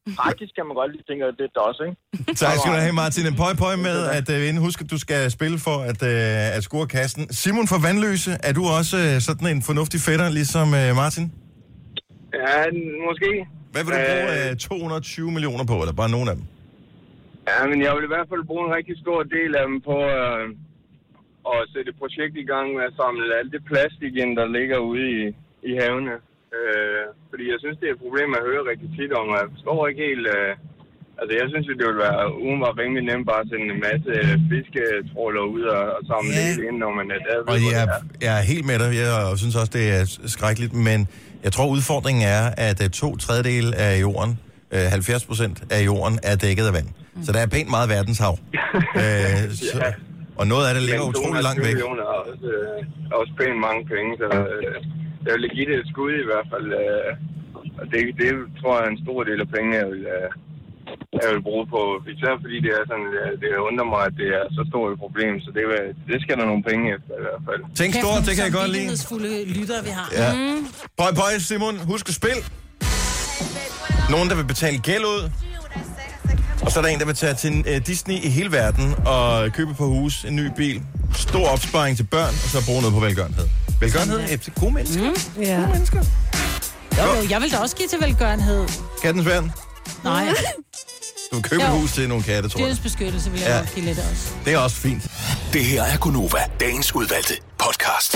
praktisk kan man godt lige tænke lidt også, ikke? Tak skal du have, Martin. En pøj pøj med at uh, vinde. Husk, at du skal spille for at, uh, at score kassen. Simon fra Vandløse, er du også uh, sådan en fornuftig fætter, ligesom uh, Martin? Ja, måske. Hvad vil du bruge uh, to hundrede og tyve millioner på, eller bare nogen af dem? Ja, men jeg vil i hvert fald bruge en rigtig stor del af dem på uh, at sætte et projekt i gang med at samle alt det plastik ind, der ligger ude i, i havene. Uh, fordi jeg synes, det er et problem, at høre rigtig tit om, og jeg forstår ikke helt... Uh, altså, jeg synes, det ville være udenbart rimelig nemt bare at sende en masse fisketråler ud og, og samle yeah. det ind, når man er der. Og jeg, jeg er helt med dig. Jeg synes også, det er skrækkeligt, men jeg tror, udfordringen er, at to tredjedele af jorden, halvfjerds procent af jorden, er dækket af vand. Mm. Så der er pænt meget verdenshav. øh, så, ja. Og noget af det ligger utrolig langt væk. millioner er også, øh, også pænt mange penge, så øh, jeg vil give det et skud i hvert fald. Øh, og det, det tror jeg er en stor del af pengene, jeg vil, øh, jeg vil bruge på. Især fordi det er sådan, det undrer mig, at det er så stort et problem, så det, det skal der nogle penge efter i hvert fald. Tænk stort, det kan jeg godt lide. Samvittighedsfulde lyttere, vi har. Ja. Mm. Pøj, pøj, Simon. Husk at spille. Nogen, der vil betale gæld ud. Og så er der en, der vil tage til uh, Disney i hele verden og købe på hus, en ny bil, stor opsparing til børn, og så bruge noget på velgørenhed. Velgørenhed er til gode mennesker. Mm. Ja. Gode mennesker. Jo, jo, jeg vil da også give til velgørenhed. Kattens værn? Nej. Du vil købe jo. hus til nogle katte, tror jeg. Dyrets beskyttelse vil jeg ja. give lidt også. Det er også fint. Det her er Gunova, dagens udvalgte podcast.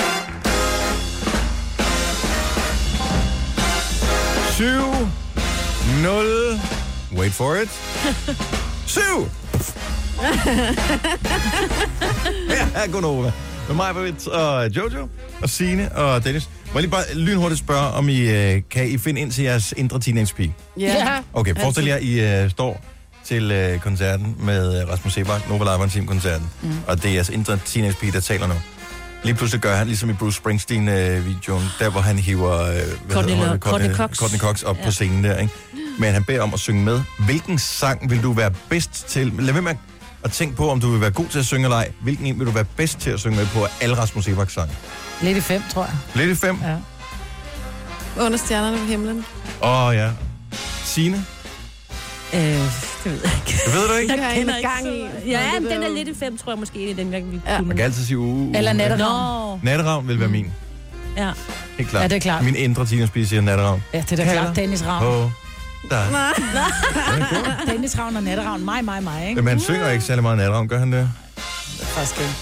syv nul Wait for it. syv Her er Gunova. Med mig, Britt, og Jojo, og Signe, og Dennis. Må jeg lige bare lynhurtigt spørge, om I uh, kan I finde ind til jeres indre teenagepige? Ja. Yeah. Okay, forestil jer, I uh, står til uh, koncerten med Rasmus Sebak, Nova Live Team-koncerten, mm. og det er jeres indre teenagepige, der taler nu. Lige pludselig gør han, ligesom i Bruce Springsteen-videoen, der hvor han hiver uh, Courtney, hedder, Courtney, Cox. Courtney Cox op ja. på scenen der, ikke? Men han beder om at synge med. Hvilken sang vil du være bedst til? Lad være med at tænke på, om du vil være god til at synge eller ej. Hvilken en vil du være bedst til at synge med på alle Rasmus Sebaks sange? Lidt i fem, tror jeg. Lidt i fem? Ja. Under stjernerne på himlen. Åh, oh, ja. Signe? Øh, det ved jeg ikke. Det ved du ikke? Jeg kender ikke gang i. Ja, men den er lidt i fem, tror jeg måske, en af den, jeg vil ja. kunne. Man kan altid sige uh, uh, Eller Natteravn. Natteravn vil være min. Ja. Helt klart. Ja, det er klart. Min indre teenagepige siger Natteravn. Ja, det er da klart. Dennis Ravn. Oh, der. Nej. Dennis Ravn og Natteravn. Mig, mig, mig, ikke? Men han synger ikke særlig meget Natteravn, gør han det? Faktisk ikke.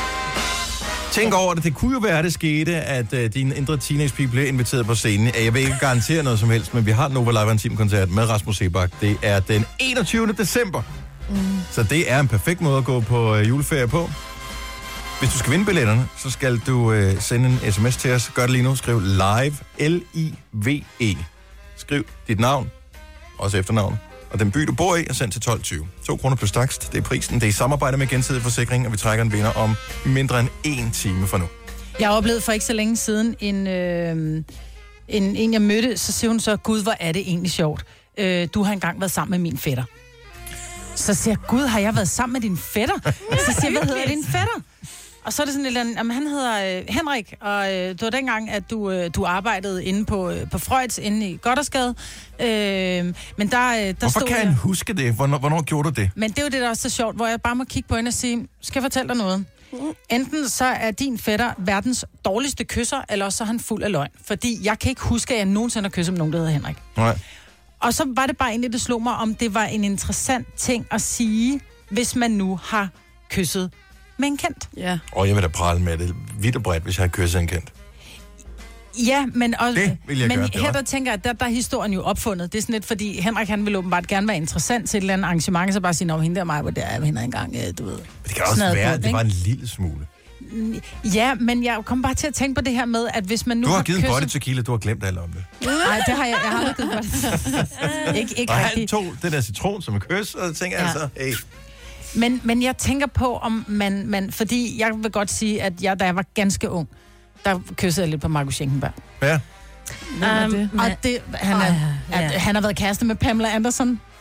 Tænk over det. Det kunne jo være, at det skete, at uh, din indre teenagepige blev inviteret på scenen. Jeg vil ikke garantere noget som helst, men vi har Nova Live Team-koncert med Rasmus Sebak. Det er den enogtyvende december. Mm. Så det er en perfekt måde at gå på uh, juleferie på. Hvis du skal vinde billetterne, så skal du uh, sende en sms til os. Gør det lige nu. Skriv live, L I V E. Skriv dit navn, også efternavn, og den by, du bor i, er sendt til tolv tyve. To kroner plus takst, det er prisen. Det er i samarbejde med Gensidig Forsikring, og vi trækker en vinder om mindre end en time fra nu. Jeg oplevede for ikke så længe siden en, øh, en, en jeg mødte, så siger hun så, Gud, hvor er det egentlig sjovt. Øh, du har engang været sammen med min fætter. Så siger jeg, Gud, har jeg været sammen med din fætter? Så siger jeg, hvad hedder din fætter? Og så er det sådan et eller andet, jamen, han hedder øh, Henrik, og øh, det var dengang, at du, øh, du arbejdede inde på, øh, på Freuds, inde i Goddersgade. Øh, men der, øh, der Hvorfor stod kan jeg, han huske det? Hvornår, hvornår gjorde du det? Men det er jo det, der er så sjovt, hvor jeg bare må kigge på hende og sige, skal jeg fortælle dig noget? Enten så er din fætter verdens dårligste kysser, eller også så er han fuld af løgn. Fordi jeg kan ikke huske, at jeg nogensinde har kysset med nogen, der hedder Henrik. Nej. Og så var det bare egentlig, det slog mig, om det var en interessant ting at sige, hvis man nu har kysset med en kendt. Ja. Og jeg vil da prale med det vidt og bredt, hvis jeg har kysset en kendt. Ja, men, også, det vil jeg men gøre, her der tænker jeg, at der, der er historien jo opfundet. Det er sådan lidt, fordi Henrik, han vil åbenbart gerne være interessant til et eller andet arrangement, så bare sige, nå, hende der mig, hvor der er hende engang, du ved. Men det kan også være, at det var en lille smule. Ja, men jeg kom bare til at tænke på det her med, at hvis man nu du har, har givet kysset... body tequila, du har glemt alt om det. Nej, det har jeg, jeg har aldrig givet body. ikke, ikke og rigtigt. han tog det der citron som en kys, og så tænker ja. jeg så, hey... Men, men jeg tænker på, om man, man... Fordi jeg vil godt sige, at jeg, da jeg var ganske ung, der kyssede jeg lidt på Markus Schenkenberg. Ja. Um, og det, han, er, at, han har været kæreste med Pamela Anderson.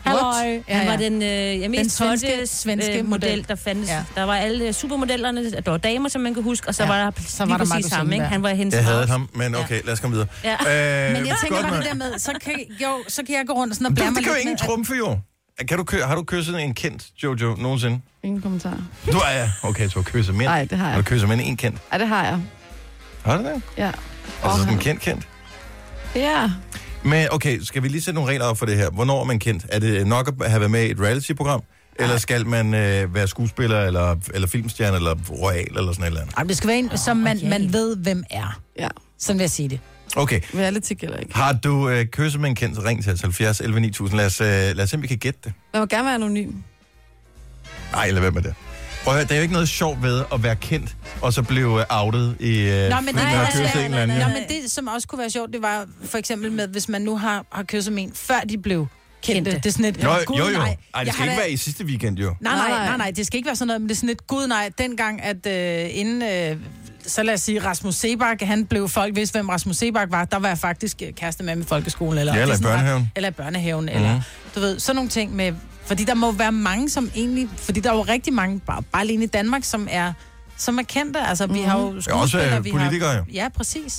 Halløj. Ja, han var den, øh, jeg mest den svenske, svenske, svenske øh, model, model, der fandtes. Ja. Der var alle supermodellerne, der var damer, som man kan huske, og så Ja. var der Så lige var der præcis Markus samme, ikke? Engberg. Han var hendes Jeg havde house. ham, men okay, lad os komme videre. Ja. Øh, Men jeg tænker godt, bare mand. det der med, så kan, jo, så kan jeg gå rundt og sådan og Men blære det, mig det kan jo lidt ingen med, trumfe, jo. Kan du kø- har du kysset en kendt, Jojo, nogensinde? Ingen kommentar. Du er ja. Okay, så kysset mænd. Nej, det har jeg. Har du kysset mænd en kendt? Ja, det har jeg. Har du det? Ja. Altså sådan en kendt kendt? Ja. Men okay, skal vi lige sætte nogle regler op for det her? Hvornår er man kendt? Er det nok at have været med i et reality-program? Eller skal man øh, være skuespiller, eller, eller filmstjerne, eller royal, eller sådan et eller andet? Ej, det skal være en, som man, okay. man ved, hvem er. Ja. Sådan vil jeg sige det. Okay. Reality gælder ikke. Har du øh, kysset med en kendt, ring til halvfjerds elleve ni tusind. Lad os, øh, lad os se, om vi kan gætte det. Man må gerne være anonym. Nej, lad være med det. Prøv at høre, der er jo ikke noget sjovt ved at være kendt, og så blive outet i... Øh, Nå, men det, man har altså, kysset en eller anden. Nå, men det, som også kunne være sjovt, det var for eksempel med, hvis man nu har, har kysset med en, før de blev kendte. Kendte. Det er sådan et, Jo, gud, jo, jo. nej. Ej, det Jeg skal har ikke da- være i sidste weekend, jo. Nej, nej, Nej. nej, nej, det skal ikke være sådan noget, men det er sådan et, gud nej, dengang, at øh, inden, øh, så lad os sige, Rasmus Sebak, han blev folk vidste, hvem Rasmus Sebak var, der var jeg faktisk øh, kæreste med ham i folkeskolen. Eller, Ja, eller det er i sådan ret- børnehaven. Eller i børnehaven, Mhm. eller du ved, sådan nogle ting med, fordi der må være mange, som egentlig, fordi der er jo rigtig mange, bare, bare alene i Danmark, som er, som er kendte, altså vi har jo også, skuespillere, øh, vi politikere, har, jo. Ja, præcis.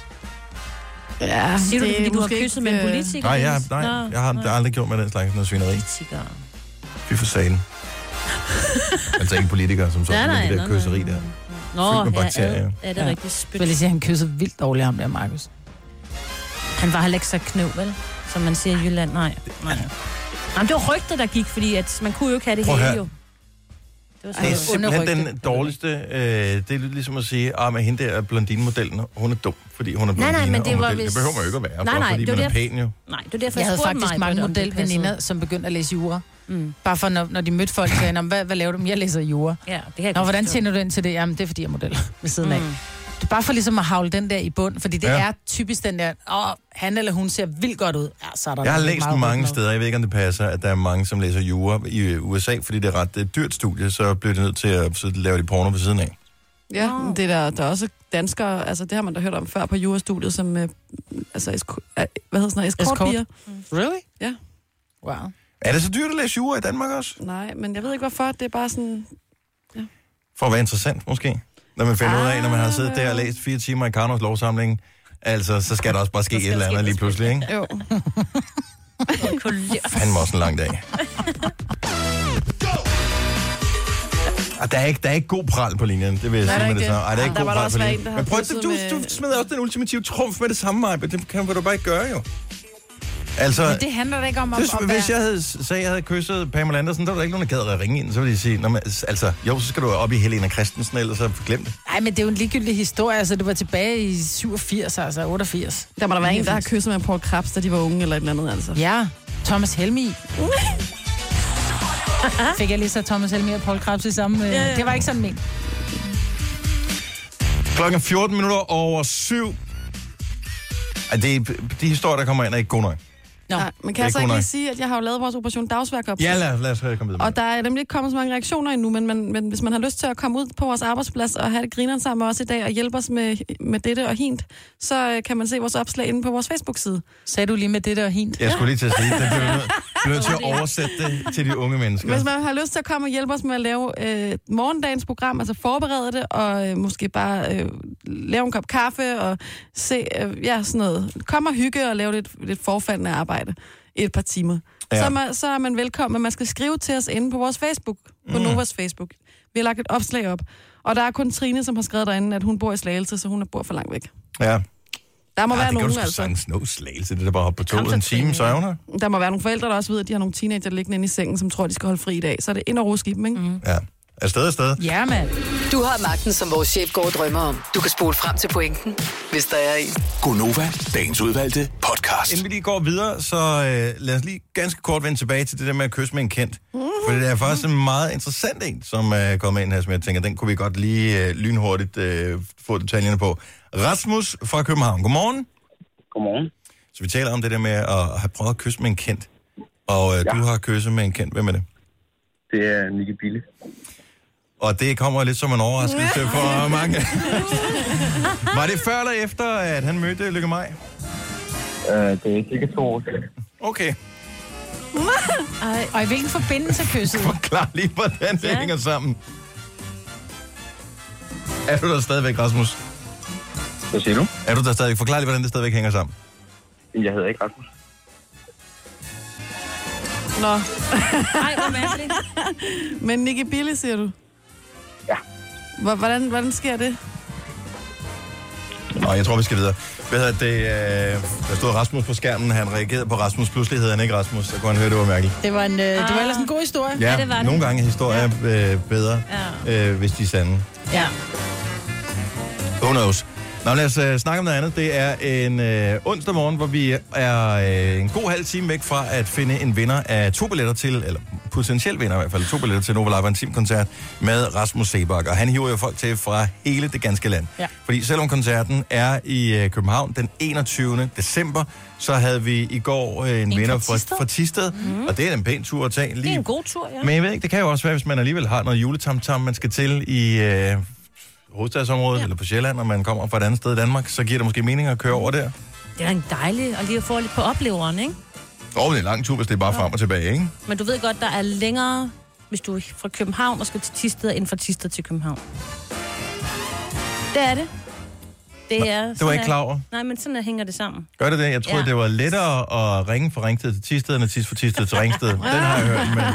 Ja, Siger du det, fordi du har måske kysset med ikke, en øh, politiker? Nej, jeg, Dennis? nej, Nå, jeg har nå. aldrig gjort med den slags noget svineri. Politikere. Fy for sagen. altså ikke politikere, som sådan, Nej, nej, men det der nej, kysseri nej. der. Nå, Fyldt med ja, bakterier. ja, ja, det er Ja. rigtig Jeg spyt. vil lige sige, at han kyssede vildt dårligt ham der, Markus. Han var heller ikke så knøv, vel? Som man siger i Jylland. Nej. Nej. Jamen, det var rygter, der gik, fordi at man kunne jo ikke have det Prøv at hele, høre. jo. Det var Det er sådan noget. simpelthen underrygte. den dårligste. Øh, det er lidt ligesom at sige, at ah, hende der blondine-modellen, hun er dum, fordi hun er Nej, nej, blondine men det og var model. hvis- Det behøver man jo ikke at være, Nej, for, nej, fordi det var man er derfor- pæn jo. Nej, det var derfor, Jeg havde spurgte faktisk mig, mange om det modelveninder, passede. som begyndte at læse jura. Mm. Bare for, når, når de mødte folk, sagde han, hvad, hvad laver du? Jeg læser jura. Ja, det kan jeg Nå, godt hvordan forstå. tjener du ind til det? Jamen, det er, fordi jeg er model ved siden af. Mm. Det er bare for ligesom at havle den der i bund, fordi det Ja. ja. er typisk den der, åh, han eller hun ser vildt godt ud. Ja, så er der Jeg har nok læst meget mange ryggen steder, jeg ved ikke, om det passer, at der er mange, som læser jura i U S A, fordi det er ret øh, dyrt studie, så bliver det nødt til at så lave de porno ved siden af. Ja, Nå. men det der, der er også danskere, altså det har man da hørt om før på jurastudiet, som, øh, altså, esko, øh, hvad hedder sådan noget, eskortpiger. Really? Ja. Wow. Er det så dyrt at læse jura i Danmark også? Nej, men jeg ved ikke hvorfor, det er bare sådan, For at være interessant, måske? Når man finder ah. ud af, når man har siddet der og læst fire timer i Karnos lovsamling, altså, så skal der også bare ske et eller andet lige pludselig, ikke? jo. Fandme også en lang dag. Og der er, ikke, der er ikke god pral på linjen, det vil jeg Nej, sige der er med det ikke så. det. Ej, der er Ej, ikke der god var der pral også på været linjen. en, der Men har prøv, at- kysset du, med- du smider også den ultimative trumf med det samme, Maja. Det kan du da bare ikke gøre, jo. Altså, Men det handler da ikke om at, det, at hvis være... jeg havde sagde, at jeg havde kysset Pamela Andersen, så var der ikke nogen, der gad at ringe ind. Så ville de sige, "Nå, men, altså, jo, så skal du op i Helena Christensen, ellers så glem det. Nej, men det er jo en ligegyldig historie. Altså, det var tilbage i syvogfirs, altså otteogfirs. Der må der være en, der har kysset med Paul Krebs, da de var unge eller et eller andet, altså. Ja, Thomas Helmi. Fik jeg lige så Thomas Helmi og Paul Krebs i samme... Ja, ja. Det var ikke sådan ment. Klokken fjorten minutter over syv. Ej, det er, de historier, der kommer ind, er ikke gode nok. Nå. Nej, men Det kan er jeg så god ikke nok. lige sige, at jeg har jo lavet vores Operation Dagsværk op? Ja, lad, lad os komme videre med Og der er nemlig ikke kommet så mange reaktioner endnu, men, men, men hvis man har lyst til at komme ud på vores arbejdsplads og have det grineren sammen med os i dag og hjælpe os med, med dette og hint, så øh, kan man se vores opslag inde på vores Facebook-side. Sagde du lige med det der hint? Jeg skulle lige til at sige, det bliver nødt nød til at oversætte det til de unge mennesker. Hvis man har lyst til at komme og hjælpe os med at lave øh, morgendagens program, altså forberede det, og øh, måske bare øh, lave en kop kaffe og se, øh, ja, sådan noget. Kom og hygge og lave lidt, lidt forfaldende arbejde i et par timer. Ja. Ja. Så, er man, så er man velkommen, men man skal skrive til os inde på vores Facebook, på mm. Novas Facebook. Vi har lagt et opslag op, og der er kun Trine, som har skrevet derinde, at hun bor i Slagelse, så hun bor for langt væk. Ja. Der må Ej, være det nogen, kan du altså. sagtens nå Slagelse. Det er da bare hoppe på Kom toget så, en time, Trine. så er hun her. Der må være nogle forældre, der også ved, at de har nogle teenager liggende inde i sengen, som tror, de skal holde fri i dag. Så er det ind og ruske i dem, ikke? Mm. Ja. Afsted, afsted. Ja, mand. Du har magten, som vores chef går og drømmer om. Du kan spole frem til pointen, hvis der er en. Gonova, dagens udvalgte podcast. Inden vi lige går videre, så øh, lad os lige ganske kort vende tilbage til det der med at kysse med en kendt. For det er faktisk en meget interessant en, som er kommet ind her, som jeg tænker, den kunne vi godt lige øh, lynhurtigt øh, få detaljerne på. Rasmus fra København, godmorgen. Godmorgen. Så vi taler om det der med at have prøvet at kysse med en kendt. Og øh, Ja. du har kysset med en kendt. Hvem er det? Det er Nicky Bille. Og det kommer lidt som en overraskelse for mange. Var det før eller efter, at han mødte Lykke Maj? Uh, det er cirka to år siden. Okay. Ej. Og i hvilken forbindelse kyssede? Forklar lige, hvordan det ja. hænger sammen. Er du der stadigvæk, Rasmus? Hvad siger du? Er du der stadigvæk? Forklar lige, hvordan det stadigvæk hænger sammen. Jeg hedder ikke Rasmus. Nå. Ej, hvor mærkeligt. Men Nicky Bille, siger du? Ja. Hvordan, hvordan sker det? Nå, jeg tror, vi skal videre. Hvad hedder det? Øh, der stod Rasmus på skærmen. Han reagerede på Rasmus. Pludselig hed han ikke Rasmus. Så kunne han høre, det var mærkeligt. Det var, en, øh, det var ellers en god historie. Ja, ja det var det. Nogle gange er historier øh, bedre, ja. øh, hvis de er sande. Ja. Who knows? Nå, lad os uh, snakke om noget andet. Det er en uh, onsdag morgen, hvor vi er uh, en god halv time væk fra at finde en vinder af to billetter til, eller potentiel vinder i hvert fald, to billetter til Nova Live Intim-koncert med Rasmus Seebach. Og han hiver jo folk til fra hele det ganske land. Ja. Fordi selvom koncerten er i uh, København den enogtyvende december, så havde vi i går uh, en, en vinder fra, fra Tisted. Mm. Og det er en pæn tur at tage. Lige. Det er en god tur, ja. Men jeg ved ikke, det kan jo også være, hvis man alligevel har noget juletamtam, man skal til i... Uh, hovedstadsområdet, ja. Eller på Sjælland, og man kommer fra et andet sted i Danmark, så giver det måske mening at køre over der. Det er en dejlig, og lige at få lidt på opleveren, ikke? Og det er en lang tur, hvis det er bare ja. frem og tilbage, ikke? Men du ved godt, der er længere, hvis du er fra København og skal til Tisted, end fra Tisted til København. Det er det. Det, er, det var ikke klar over. Nej, men sådan der hænger det sammen. Gør det det? Jeg troede, ja. det var lettere at ringe fra Ringsted til Tisted, end at Tisted fra Tisted til Ringsted. Den har jeg hørt, men...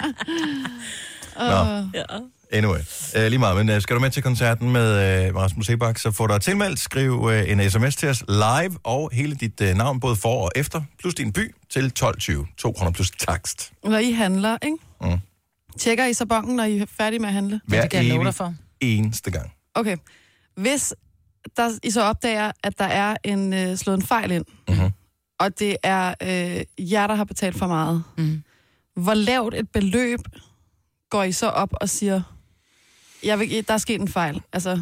Nå. Ja. Anyway, uh, lige meget, men uh, skal du med til koncerten med uh, Rasmus Seebach, så får du tilmeldt, skriv uh, en sms til os live, og hele dit uh, navn, både for og efter, plus din by, til tolv tyve. to kroner plus takst. Når I handler, ikke? Mm. Tjekker I så bongen, når I er færdige med at handle? Hver det kan jeg love dig for. eneste gang. Okay. Hvis der, I så opdager, at der er en uh, slået en fejl ind, mm-hmm. og det er uh, jer, der har betalt for meget, mm. hvor lavt et beløb går I så op og siger... Jeg vil, der er sket en fejl. Altså,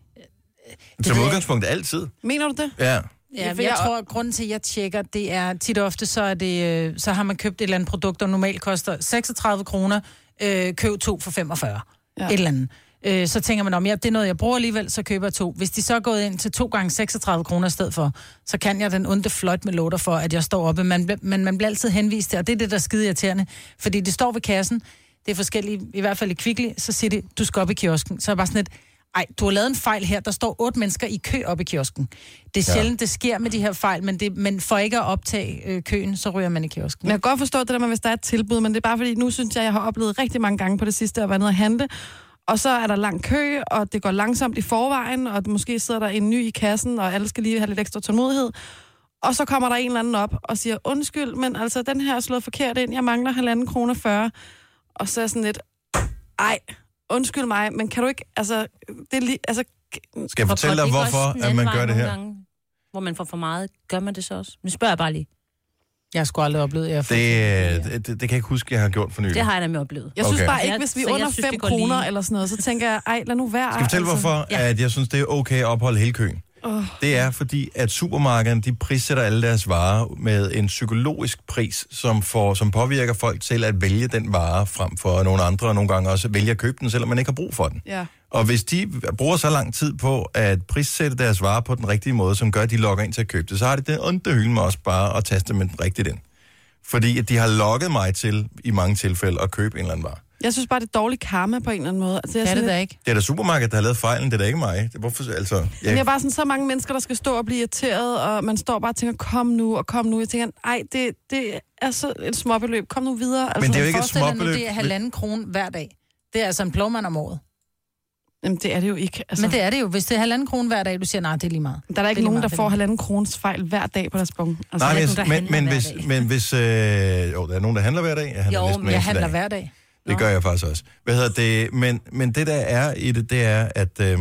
som udgangspunkt altid. Mener du det? Ja. Ja, jeg, jeg tror, at grunden til, at jeg tjekker, det er tit og ofte, så, er det, så har man købt et eller andet produkt, der normalt koster seksogtredive kroner, øh, køb to for femogfyrre. Ja. Et eller andet. Øh, så tænker man om, ja, det er noget, jeg bruger alligevel, så køber jeg to. Hvis de så er gået ind til to gange seksogtredive kroner i stedet for, så kan jeg den onde flot med låter for, at jeg står oppe. Men man, man bliver altid henvist til, og det er det, der er skide irriterende. Fordi det står ved kassen, det er forskellige, i hvert fald i Kvickly, så siger de, du skal op i kiosken. Så er bare sådan et, ej, du har lavet en fejl her, der står otte mennesker i kø op i kiosken. Det er sjældent, ja. det sker med de her fejl, men, det, men for ikke at optage øh, køen, så ryger man i kiosken. Men jeg kan godt forstå det der med, hvis der er et tilbud, men det er bare fordi, nu synes jeg, jeg har oplevet rigtig mange gange på det sidste at være nede og handle, og så er der lang kø, og det går langsomt i forvejen, og måske sidder der en ny i kassen, og alle skal lige have lidt ekstra tålmodighed. Og så kommer der en eller anden op og siger, undskyld, men altså, den her er slået forkert ind, jeg mangler halvanden kroner fyrre. Og så er sådan lidt, ej, undskyld mig, men kan du ikke, altså, det er lige, altså... Skal jeg fortælle dig, hvorfor at man gør det her? Gange, hvor man får for meget, gør man det så også? Nu spørger jeg bare lige. Jeg har sgu aldrig oplevet, jeg det, det, det, det kan jeg ikke huske, jeg har gjort for nylig. Det har jeg da med oplevet. Jeg synes okay. bare ikke, hvis vi er under fem kroner eller sådan noget, så tænker jeg, ej, lad nu være. Skal jeg fortælle, altså, hvorfor ja. at jeg synes, det er okay at opholde hele køen? Oh. Det er fordi, at supermarkederne, de prissætter alle deres varer med en psykologisk pris, som, får, som påvirker folk til at vælge den vare frem for nogle andre, og nogle gange også vælge at købe den, selvom man ikke har brug for den. Ja. Og hvis de bruger så lang tid på at prissætte deres varer på den rigtige måde, som gør, at de logger ind til at købe det, så har de den onde hylde med også bare at taste dem rigtigt ind. Fordi at de har lokket mig til, i mange tilfælde, at købe en eller anden vare. Jeg synes bare, det er dårlig karma på en eller anden måde. Altså, det er det da ikke. Det er da supermarkedet, der har lavet fejlen, det er da ikke mig. Det er, hvorfor, altså, jeg... Det er bare sådan så mange mennesker, der skal stå og blive irriteret, og man står bare og tænker, kom nu, og kom nu. Jeg tænker, ej, det, det er så et småbeløb, kom nu videre. Altså, men det er jo ikke et småbeløb. Det er halvanden krone hver dag. Det er altså en plovmand om året. Jamen, det er det jo ikke. Altså... Men det er det jo. Hvis det er halvanden krone hver dag, du siger, nej, det er lige meget. Der er der ikke er nogen, meget, der får halvanden krones fejl hver dag på deres bong. Altså, nej, men, men, men, hvis, men hvis... Øh, jo, der er nogen, der handler hver dag. Jeg handler jo, men jeg handler dag. hver dag. Det Nå. gør jeg faktisk også. Hvad hedder det? Men, men det, der er i det, det er, at øh,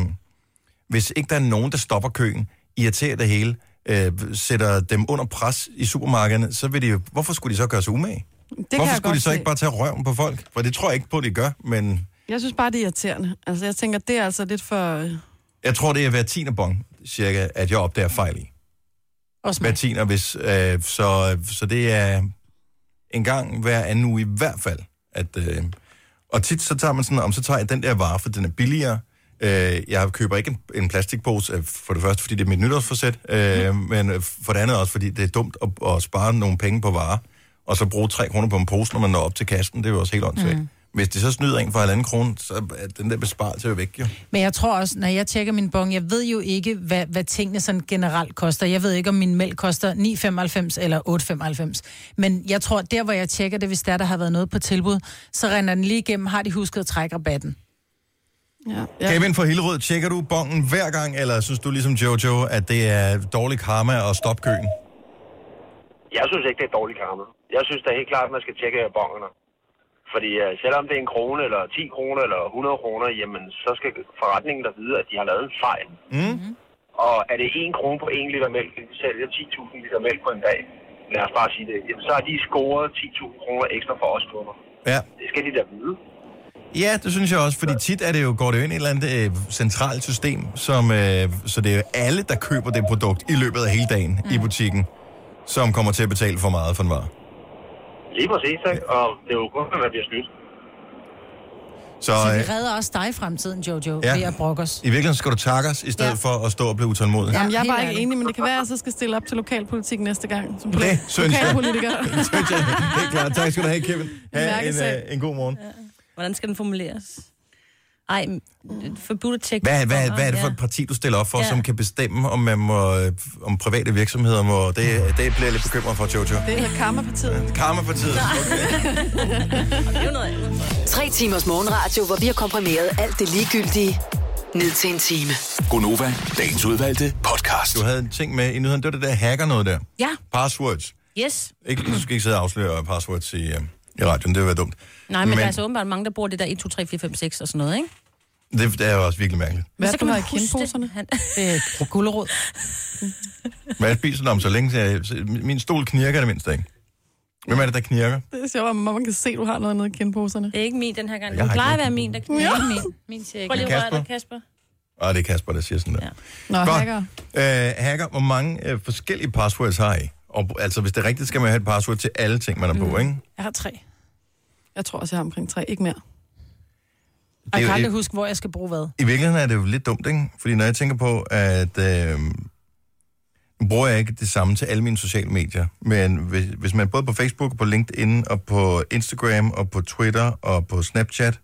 hvis ikke der er nogen, der stopper køen, irriterer det hele, øh, sætter dem under pres i supermarkederne, så vil de jo... Hvorfor skulle de så gøre sig umage? Det hvorfor skulle de så se. ikke bare tage røven på folk? For det tror jeg ikke på, de gør, men... Jeg synes bare, det er irriterende. Altså, jeg tænker, det er altså lidt for... Jeg tror, det er hver tiende bong, cirka, at jeg opdager fejl i. Også hver tiende, hvis... Øh, så, så det er en gang hver anden uge i hvert fald. At, øh, og tit så tager man sådan, om så tager jeg den der vare, for den er billigere. Øh, jeg køber ikke en, en plastikpose, for det første, fordi det er mit nytårsforsæt, øh, mm. men for det andet også, fordi det er dumt at, at spare nogle penge på varer. og så bruge tre kroner på en pose, når man når op til kassen. Det er jo også helt åndssvagt. Mm. Hvis de så snyder en for halvanden krone, så er den der besparelse jo væk, jo. Men jeg tror også, når jeg tjekker min bon, jeg ved jo ikke, hvad, hvad tingene sådan generelt koster. Jeg ved ikke, om min mælk koster ni femoghalvfems eller otte femoghalvfems. Men jeg tror, der hvor jeg tjekker det, hvis der, der har været noget på tilbud, så render den lige igennem, har de husket at trække rabatten. Ja. Ja. Kevin fra Hillerød, tjekker du bongen hver gang, eller synes du ligesom Jojo, at det er dårlig karma at stoppe køen? Jeg synes ikke, det er dårlig karma. Jeg synes da helt klart, at man skal tjekke bongerne. Fordi uh, selvom det er en krone, eller ti kroner, eller hundrede kroner, jamen, så skal forretningen der vide, at de har lavet en fejl. Mm. Og er det en krone på en liter mælk, de sælger ti tusind liter mælk på en dag, lad os bare sige det, jamen, så har de scoret ti tusind kroner ekstra for os kunder. Ja. Det skal de da vide. Ja, det synes jeg også, fordi tit er det jo, går det jo ind i et eller andet øh, centralt system, som, øh, så det er jo alle, der køber det produkt i løbet af hele dagen mm. i butikken, som kommer til at betale for meget for en vare. Lige præcis, ikke? Og det er jo kun, at man bliver snydt. Så, Så vi øh, redder også dig i fremtiden, Jojo, ja. ved at brokke os. I virkeligheden skal du takke os, i stedet ja. for at stå og blive utålmodig. Jamen, jeg er helt bare ikke ærligt. enig, men det kan være, at jeg så skal stille op til lokalpolitik næste gang. Som Det synes jeg. lokalpolitiker. Det synes jeg helt klart. Tak skal du have, Kevin. Ha' en, mærkesag. øh, en god morgen. Ja. Hvordan skal den formuleres? Ej, forbudt at tjekke. Hvad, hvad, hvad er det for et parti, du stiller op for, ja. som kan bestemme, om man må, øh, om private virksomheder må... Det, det bliver jeg lidt bekymret for, Jojo. Det hedder Karma-partiet. Ja, Karma-partiet. Okay. Tre timers morgenradio, hvor vi har komprimeret alt det ligegyldige ned til en time. Gonova, dagens udvalgte podcast. Du havde en ting med i nyheden, det var det der hacker noget der. Ja. Passwords. Yes. Ikke, du skal ikke sidde og afsløre passwords i, uh, i radioen, det vil være dumt. Nej, men, men der er så åbenbart mange, der bruger det der et, to, tre, fire, fem, seks og sådan noget, ikke? Det, det er jo også virkelig mærkeligt. Hvad så er kan det, man der i kindposerne? Det er gulerod. Hvad spiser du om så længe? Så jeg, min stol knirker det mindste, ikke? Hvem er det, der knirker? Det er sjovt, at man kan se, at du har noget nede i kindposerne. Det er ikke min den her gang. Jeg Det har plejer at ikke være min, der knirker. Ja. Ja. Min. Min siger ikke. Prøv lige at Kasper? røre dig, Kasper. Ah, det er Kasper, der siger sådan der. Ja. Nå, Godt. hacker. Øh, hacker, hvor mange øh, forskellige passwords har I? Og, altså, hvis det er rigtigt, skal man have et password til alle ting, man er på, Mm. ikke? Jeg har tre. Jeg tror også, jeg har omkring tre. Ikke mere. Og jeg jo kan aldrig i- huske, hvor jeg skal bruge hvad. I virkeligheden er det jo lidt dumt, ikke? Fordi når jeg tænker på, at øh, nu bruger jeg ikke det samme til alle mine sociale medier, men hvis, hvis man både på Facebook, på LinkedIn, og på Instagram, og på Twitter, og på Snapchat,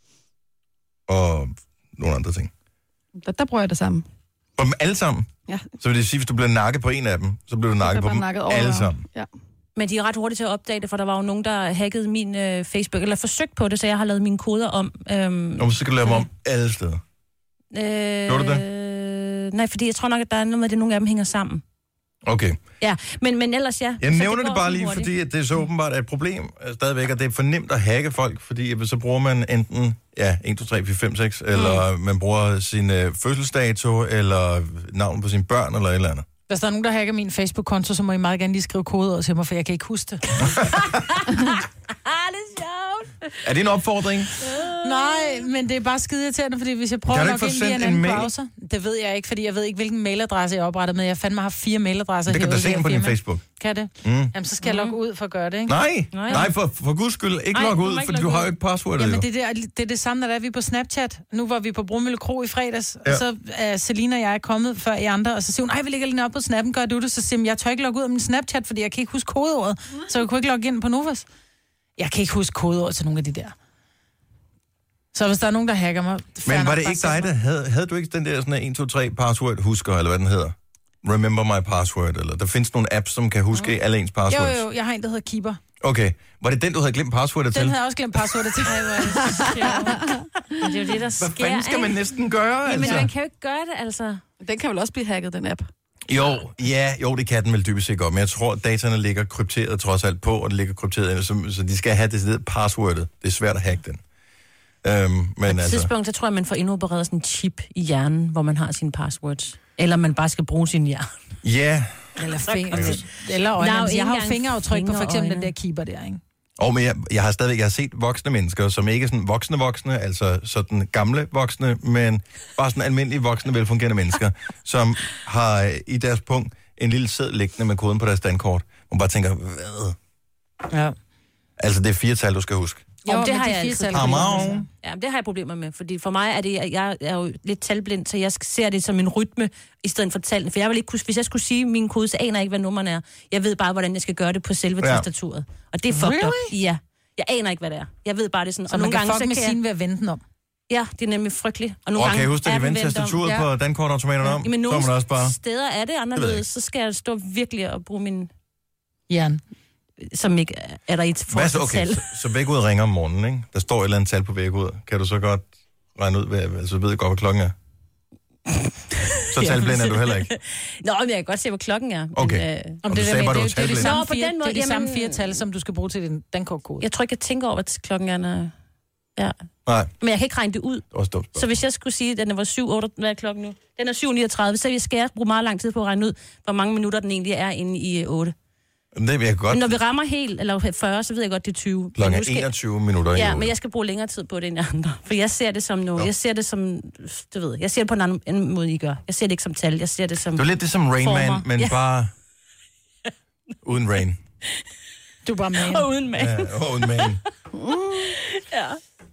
og nogle andre ting. Der, der bruger jeg det samme. På dem alle sammen? Ja. Så vil det sige, hvis du bliver nakket på en af dem, så bliver du nakket på bare dem nakket over. alle sammen. Ja. Men de er ret hurtige til at opdage det, for der var jo nogen, der hackede min øh, Facebook, eller forsøgt på det, så jeg har lavet mine koder om. Øhm, Og så skal du lave dem om alle steder. øh, Gjorde du det? Nej, fordi jeg tror nok, at der er noget med, at nogle af dem hænger sammen. Okay. Ja, men, men ellers ja. Jeg Så nævner det, går bare sådan lige, hurtigt. fordi at det er så åbenbart er et problem øh, stadigvæk, og det er for nemt at hacke folk, fordi så bruger man enten ja, et, to, tre, fire, fem, seks, eller man bruger sin øh, fødselsdato, eller navn på sine børn, eller et eller andet. Hvis der er nogen, der hacker min Facebook-konto, så må I meget gerne lige skrive kodeord til mig, for jeg kan ikke huske det. Ah, det er sjovt. Er det en opfordring? Nej, men det er bare skide irriterende, fordi hvis jeg prøver Kan at du logge ikke ind få via en sendt anden en mail? browser, det ved jeg ikke, fordi jeg ved ikke, hvilken mailadresse jeg har oprettet med. Jeg fandme har fire mailadresser. Det kan du herude se i det på her din firma. Facebook. Kan det? Mm. Jamen, så skal jeg logge ud for at gøre det, ikke? Nej, Nej. nej, for, for guds skyld, ikke Nej, logge du må ud, ikke for logge du har ud. jo ikke passwordet. Jamen, jo. det er, det, det er det samme, når der er vi er på Snapchat. Nu var vi på Bromølle Kro i fredags, Ja. og så er Selina og jeg er kommet før i andre, og så siger hun, nej, vi ligger lige op på Snappen, gør du det? Så siger hun, jeg tør ikke logge ud af min Snapchat, fordi jeg kan ikke huske kodeordet, så jeg kunne ikke logge ind på Novas. Jeg kan ikke huske kodeordet til nogle af de der. Så hvis der er nogen, der hacker mig... fair Men var nok, det bare ikke send dig, mig. der havde, havde du ikke den der sådan en, to, tre password husker, eller hvad den hedder? Remember my password, eller der findes nogle apps, som kan huske alle ens Jo, passwords. jo, jeg har en, der hedder Keeper. Okay, var det den, du havde glemt passwordet Den til? havde jeg også glemt passwordet til. Men det er jo det, der sker, Hvad fanden skal man ikke? næsten gøre, Jamen, altså? man kan jo ikke gøre det, altså. Den kan vel også blive hacket, den app. Jo, ja, jo, det kan den vel dybest set godt, men jeg tror, at dataene ligger krypteret trods alt på, og det ligger krypteret ind, så, så de skal have det passwordet. Det er svært at hacke den. Øhm, men På et altså, tidspunkt, så tror jeg, man får indopereret sådan en chip i hjernen, hvor man har sine passwords. Eller man bare skal bruge sin hjerne. ja, Eller, fing- eller øjne. Der er jo Altså, jeg har jo ikke engang fingeraftryk på for eksempel fingerøjne. den der Keeper der, ikke? og men jeg, jeg har stadigvæk jeg har set voksne mennesker, som ikke er sådan voksne voksne, altså sådan gamle voksne, men bare sådan almindelige voksne, velfungerende mennesker, som har øh, i deres punkt en lille sæd liggende med koden på deres dankort. Man bare tænker, hvad? Ja. Altså, det er fire tal, du skal huske. Jo, Jo, det men har de jeg fire altid tal- problemer med. Ja, men det har jeg problemer med, fordi for mig er det, jeg er jo lidt talblind, så jeg ser det som en rytme, i stedet for tallene. For jeg vil ikke kunne, hvis jeg skulle sige min kode, så aner jeg ikke, hvad nummerne er. Jeg ved bare, hvordan jeg skal gøre det på selve Ja. tastaturet. Og det er fucked up. Ja. Jeg aner ikke, hvad det er. Jeg ved bare, det er sådan. Så og man nogle kan gange, fuck så med kan sin jeg... ved at vende den om. Ja, det er nemlig frygteligt. Og nogle Og gange kan I huske, at er I den vendte vendt om. tastaturet Ja. på dankortautomaterne om? Jamen, Så nogle er man også bare... steder er det anderledes, så skal jeg stå virkelig og bruge min... Jern. Som ikke er der i et Hvad så? forhold Okay, til så, så vækkeudet ringer om morgenen, ikke? Der står et eller andet tal på vækkeudet. Kan du så godt regne ud, hvad, altså ved jeg godt, hvad klokken er? Så talblind er du heller ikke. Nå, men jeg kan godt se, hvad klokken er. Okay. Men, øh... Om du sagde bare, du var det, det, er de talblind. samme Nå, på fire, den måde, det er de samme jamen- fire tal, som du skal bruge til din dankortkode. Jeg tror ikke, jeg tænker over, at klokken er... Når... Ja. Nej. Men jeg kan ikke regne det ud. Det var dumt. Så hvis jeg skulle sige, at den var syv otte, hvad er klokken nu? Den er syv niogtredive, så skal jeg bruge meget lang tid på at regne ud, hvor mange minutter den egentlig er inde i otte. Det vil jeg godt. Men når vi rammer helt, eller fyrre, så ved jeg godt, det er tyve. Klokken Men er nu skal- enogtyve minutter i Ja, otte. men jeg skal bruge længere tid på det end jeg andre. For jeg ser det som noget. Jeg ser det som, du ved, jeg ser det på en anden, anden måde, I gør. Jeg ser det ikke som tal, jeg ser det som Det er lidt det som Rain Man, former. men Ja. bare uden rain. Du er bare man. Og uden man. Ja, og uden man. Ja.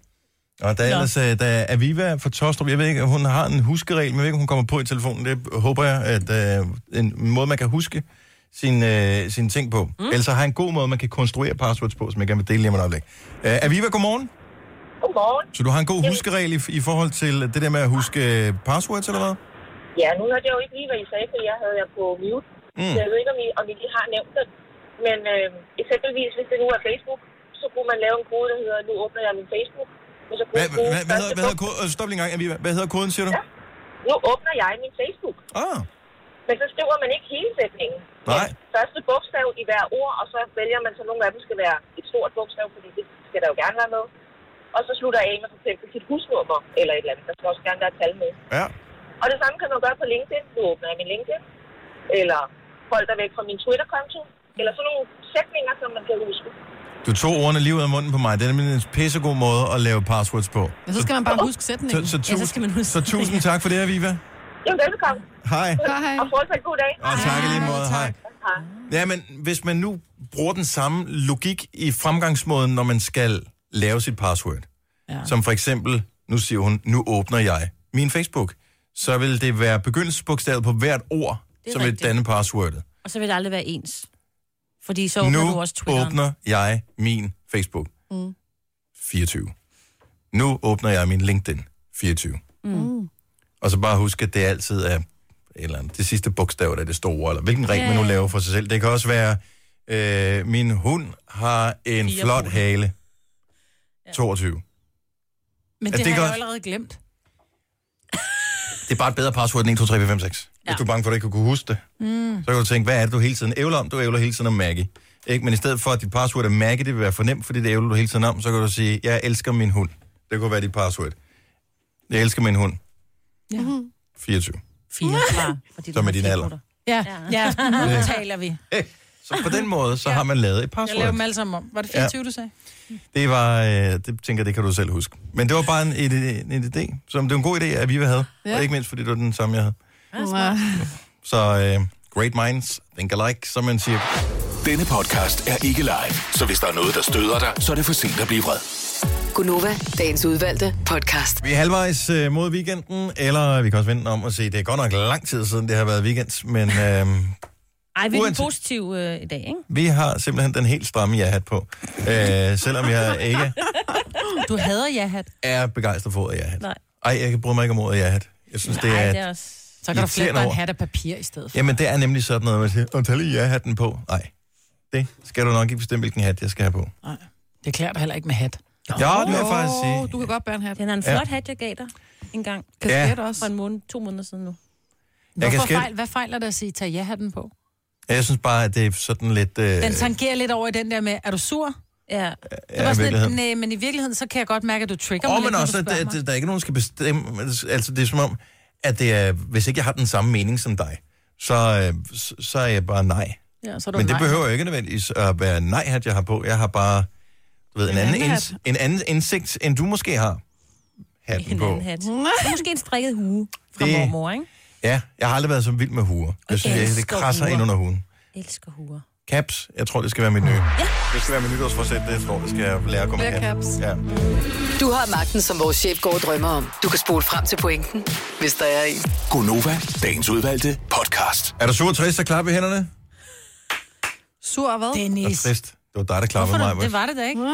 Og der er Nå. ellers, øh, der er Aviva fra Tostrup. Jeg ved ikke, hun har en huskeregel, men jeg ved ikke, om hun kommer på i telefonen. Det håber jeg, at øh, en måde, man kan huske sine, øh, sine ting på. Mm. Ellers har en god måde, man kan konstruere passwords på, som jeg gerne vil dele lige om et øjeblik. Øh, Aviva, godmorgen. Godmorgen. Så du har en god huskeregel i, i forhold til det der med at huske passwords, eller hvad? Ja, nu hørte jeg jo ikke lige, hvad I sagde, for jeg havde jer på mute. Mm. Så jeg ved ikke, om I, om I lige har nævnt det. Men øh, eksempelvis, hvis det nu er Facebook, så kunne man lave en kode, der hedder, nu åbner jeg min Facebook. Og så kunne Hvad, jeg bruge hvad, hvad, hedder, første hvad hedder bog- koden? Stop lige en gang, Aviva. Hvad hedder koden, siger du? Ja. Nu åbner jeg min Facebook. Ah. Men så skriver man ikke hele sætningen. Nej. Første bogstav i hver ord, og så vælger man, så nogle af dem skal være et stort bogstav, fordi det skal der jo gerne være med. Og så slutter jeg af med for eksempel sit husnummer, eller et eller andet. Der skal også gerne være tal med. Ja. Og det samme kan man gøre på LinkedIn. Nu åbner jeg min LinkedIn. Eller hold dig væk fra min Twitter-konto. Eller sådan nogle sætninger, som man kan huske. Du tog ordene lige ud af munden på mig. Det er nemlig en pissegod måde at lave passwords på. Ja, så skal man bare huske sætningen. Så, så, tusind, ja, så skal man huske så tusind tak for det, Aviva. Jo, velkommen. Hej. Hej. Og fortsat god dag. Og tak i lige måde. Hej. Hej. Ja, men hvis man nu bruger den samme logik i fremgangsmåden, når man skal lave sit password, ja. Som for eksempel, nu siger hun, nu åbner jeg min Facebook, så vil det være begyndelsesbogstavet på hvert ord, som vil rigtigt. danne passwordet. Og så vil det aldrig være ens. Fordi så åbner Nu du også Twitter. åbner jeg min Facebook. Mm. fireogtyve. Nu åbner jeg min LinkedIn. fireogtyve. Mm. Og så bare husk, at det altid er et eller andet, det sidste bogstav, der er det store, eller hvilken regel Ja, man nu ja. laver for sig selv. Det kan også være, øh, min hund har en Fire flot poler. hale. toogtyve. Men Ja, det, det har gør- jeg jo allerede glemt. Det er bare et bedre password end en, to, tre, fire, fem, seks. Hvis Ja. du er bange for, at du ikke kan kunne huske det, Mm. så kan du tænke, hvad er det, du hele tiden ævler om? Du ævler hele tiden om Maggie. Ikke? Men i stedet for, at dit password er Maggie, det vil være for nemt, fordi det ævler du hele tiden om, så kan du sige, jeg elsker min hund. Det kunne være dit password. Jeg elsker min hund. Ja. fireogtyve. Fire fra. Fordi Som er din alder. Ja, ja, nu Ja. taler vi. Så på den måde, så har man lavet et Jeg password. laver dem alle sammen om. Var det fireogtyve, du sagde? Det var, øh, det tænker jeg, det kan du selv huske. Men det var bare en, en, en idé, som det var en god idé, at vi havde. Ja. Og ikke mindst, fordi det var den samme, jeg havde. Ja. Så øh, great minds think alike, som man siger. Denne podcast er ikke live, så hvis der er noget, der støder dig, så er det for sent at blive vred. Gunova, dagens udvalgte podcast. Vi er halvvejs øh, mod weekenden, eller vi kan også vente om at sige, det er godt nok lang tid siden, det har været weekend, men øh, Ej, vi er Uanset- positiv øh, i dag, ikke? vi har simpelthen den helt stramme ja-hat på. Øh, selvom jeg ikke Du hader ja-hat. er begejstret for ordet ja-hat. Nej. Ej, jeg bryder mig ikke om ordet ja-hat. Jeg synes, det Nej, er... det er også... Så kan du flette irriterende dig en ord. hat af papir i stedet for. Jamen, det er nemlig sådan noget, man siger, og tag lige ja-hatten på. Nej, det skal du nok ikke bestemme, hvilken hat jeg skal have på. Nej, det klæder dig heller ikke med hat. Ja, det vil jeg faktisk sige. Du kan godt bære en hat. Den er en Ja. flot hat, jeg gav dig en gang. Kasket Ja. også. For en måned, to måneder siden nu. Jeg kan Hvorfor skætte- fejl, hvad fejler det at sige, tag ja-hatten på? Jeg synes bare, at det er sådan lidt... Øh, Den tangerer lidt over i den der med, er du sur? Ja. Det ja, var i sådan virkeligheden. lidt, nej, men i virkeligheden, så kan jeg godt mærke, at du trigger Åh, mig men lidt, når også, du at spørger der, mig. der er ikke nogen, der skal bestemme... Altså, det er som om, at det er, hvis ikke jeg har den samme mening som dig, så, øh, så, så er jeg bare nej. Ja, så er du Men det nej. behøver jo ikke nødvendigvis at være nej-hat, jeg har på. Jeg har bare, du ved, en, En anden, anden inds, en anden indsigt, end du måske har. Hatten En på. anden hat. Det er måske en strikket hue fra Det- mormor, ikke? Ja, jeg har aldrig været så vild med huer. Jeg synes, jeg, det elsker krasser huer. ind under huen. Jeg elsker huer. Caps, jeg tror, det skal være mit nye. Ja. Det skal være mit nytårsforsæt, det jeg tror, det skal jeg lære at gå med caps. Ja. Du har magten, som vores chef går og drømmer om. Du kan spole frem til pointen, hvis der er en. Gonova, dagens udvalgte podcast. Er du sur og trist, så klap i hænderne? Sur hvad? Dennis. Og trist. Det var dig, der klappede mig. Det var det da ikke.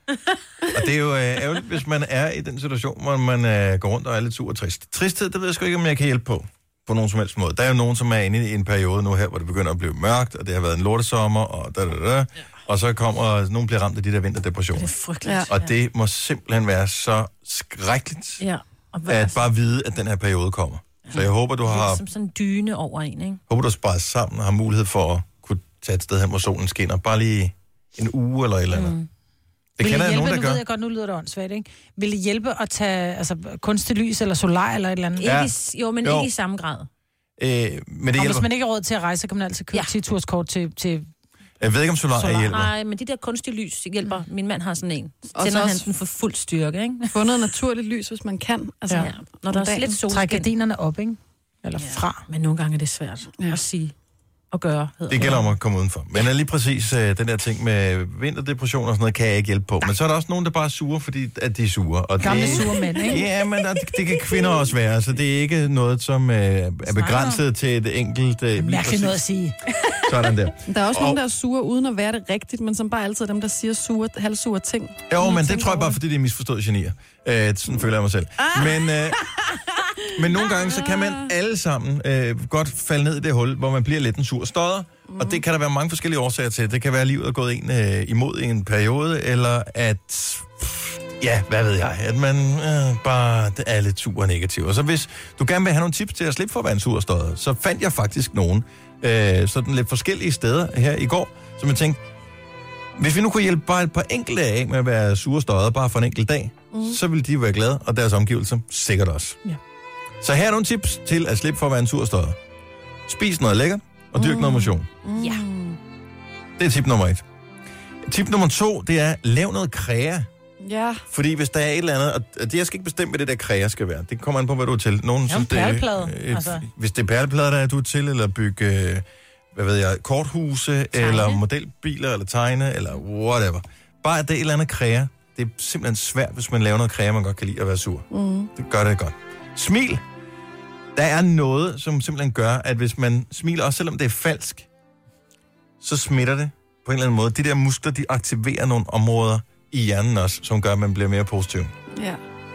Og det er jo øh, ærgerligt, hvis man er i den situation, hvor man øh, går rundt og er lidt sur og trist. Tristhed, det ved jeg sgu ikke, om jeg kan hjælpe på. På nogen som helst måde. Der er jo nogen, som er inde i en periode nu her, hvor det begynder at blive mørkt, og det har været en lortesommer, og da, da, da, ja. Og så kommer, nogen bliver ramt af de der vinterdepressioner. Det er frygteligt. Ja. Og det må simpelthen være så skrækkeligt, Ja. Og hvad, at altså, bare vide, at den her periode kommer. Så jeg håber, du det er har, som sådan en dyne over en, ikke? håber, du har sparet sammen og har mulighed for at kunne tage et sted hen, hvor solen skinner. Bare lige en uge eller et eller andet. Mm. Det Vil kender det jeg hjælpe, nogen, der nu gør. ved jeg godt, nu lyder det åndssvagt, ikke? Vil det hjælpe at tage altså, kunstig lys eller solar eller et eller andet? Ikke Ja. i, jo, men Jo. ikke i samme grad. Øh, men det Og hjælper. hvis man ikke har råd til at rejse, så kan man altid købe ja. ti-turskort til, til... Jeg ved ikke, om solar, solar. hjælper. Nej, men de der kunstige lys hjælper. Min mand har sådan en. Og Tænder så han også- den for fuld styrke, ikke? Få noget naturligt lys, hvis man kan. Altså, Ja. Ja. Når der er dagen. lidt Træk solskin. gardinerne op, ikke? Eller Ja. fra. Men nogle gange er det svært Ja. at sige og gøre. Det gælder om at komme udenfor. Men lige præcis øh, den der ting med vinterdepression og sådan noget, kan jeg ikke hjælpe på. Men så er der også nogen, der bare er sure, fordi at de er sure. Og Gamle det, sure mænd, ikke? Ja, men der, det kan kvinder også være, så det er ikke noget, som øh, er begrænset til et enkelt... Øh, lige Mærkeligt præcis. noget at sige. Sådan der. Der er også Og- nogen, der er sure uden at være det rigtigt, men som bare altid er dem, der siger sure, halvsure ting. Jo, Uden men at det tænke tror jeg over bare, det. fordi det er misforstået genier. Øh, sådan føler jeg mig selv. Men, øh, men nogle gange, så kan man alle sammen øh, godt falde ned i det hul, hvor man bliver lidt en sur stodder. Mm. Og det kan der være mange forskellige årsager til. Det kan være, at livet er gået en øh, imod i en periode, eller at... Ja, hvad ved jeg, at man øh, bare er lidt sur og negativ. Og så hvis du gerne vil have nogle tips til at slippe for at være en sur stodder, så fandt jeg faktisk nogen øh, sådan lidt forskellige steder her i går, som jeg tænkte, hvis vi nu kunne hjælpe bare et par enkelte af med at være sure stodder, bare for en enkelt dag, mm. så ville de være glade, og deres omgivelser sikkert også. Ja. Så her er nogle tips til at slippe for at være en sur stodder. Spis noget lækkert, og dyrk mm. noget motion. Mm. Ja. Det er tip nummer et. Tip nummer to, det er, lav noget kræa. Ja. Fordi hvis der er et eller andet, og det, jeg skal ikke bestemme, hvad det der kræa skal være. Det kommer an på, hvad du er til. Nogen, Ja, synes, en det er, perleplade, øh, altså. Hvis det er perleplader, der er du til, eller bygge, øh, hvad ved jeg, korthuse, tegne. Eller modelbiler, eller tegne, eller whatever. Bare at det er et eller andet kræa. Det er simpelthen svært, hvis man laver noget kræa, man godt kan lide at være sur. Mm. Det gør det godt. Smil. Der er noget, som simpelthen gør, at hvis man smiler, også selvom det er falsk, så smitter det på en eller anden måde. De der muskler, de aktiverer nogle områder i hjernen også, som gør, at man bliver mere positiv. Ja.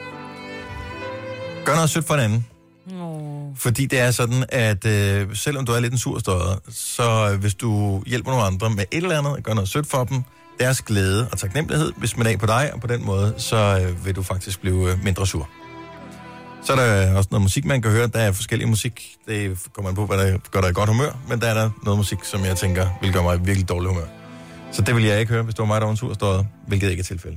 Gør noget sødt for den anden. Oh. Fordi det er sådan, at øh, selvom du er lidt en sur stodder, så øh, hvis du hjælper nogle andre med et eller andet, gør noget sødt for dem, deres glæde og taknemmelighed, hvis man er af på dig, og på den måde, så øh, vil du faktisk blive øh, mindre sur. Så er der også noget musik, man kan høre. Der er forskellige musik. Det kommer an på, hvad der gør dig i godt humør. Men der er der noget musik, som jeg tænker, vil gøre mig i virkelig dårlig humør. Så det vil jeg ikke høre, hvis det var mig, der var en sur stodder, hvilket ikke er tilfælde.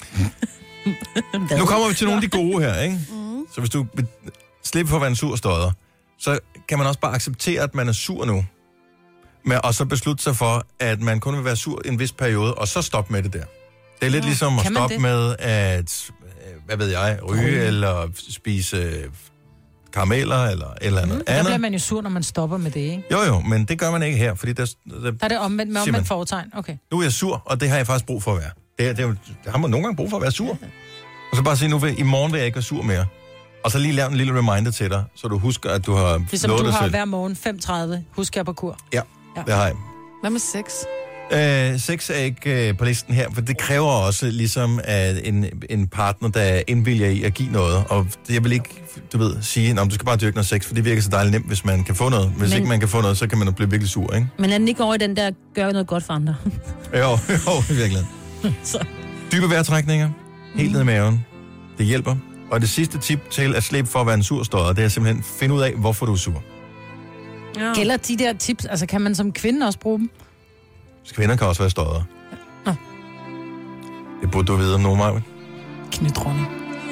Nu kommer vi til nogle af de gode her, ikke? Mm. Så hvis du vil slippe for at være en sur stodder, så kan man også bare acceptere, at man er sur nu. Men, og så beslutte sig for, at man kun vil være sur en vis periode, og så stoppe med det der. Det er lidt ja. ligesom at Kan man stoppe det? med at, øh, hvad ved jeg, ryge, eller spise øh, karameller, eller et eller andet Mm. Der andet. bliver man jo sur, når man stopper med det, ikke? Jo jo, men det gør man ikke her, fordi der, der, Der er det omvendt med siger man, omvendt foretegn. Okay. nu er jeg sur, og det har jeg faktisk brug for at være. Det, er, det, er, jo- det har man nogle gange brug for at være sur. Og så bare sige, nu vil, i morgen vil jeg ikke være sur mere. Og så lige lave en lille reminder til dig, så du husker, at du har Ligesom lovet du dig har selv. hver morgen fem tredive. Husk jeg på kur. Ja, Ja. det har jeg. Hvad med sex? Øh, sex er ikke øh, på listen her, for det kræver også ligesom at en, en partner, der indvilger i at give noget. Og det, jeg vil ikke, du ved, sige, at du skal bare dyrke noget sex, for det virker så dejligt nemt, hvis man kan få noget. Hvis Men- ikke man kan få noget, så kan man jo blive virkelig sur, ikke? Men er den ikke over i den der, gør noget godt for andre? Jo, jo, i virkeligheden. Så. Dybe vejrtrækninger, helt ned i maven. Det hjælper. Og det sidste tip til at slippe for at være en sur stodder, det er simpelthen at finde ud af, hvorfor du er sur. Ja. Gælder de der tips, altså kan man som kvinde også bruge dem? Kvinder kan også være stodder. Nå. Det burde du vide om nogen, Maja. Knytronning.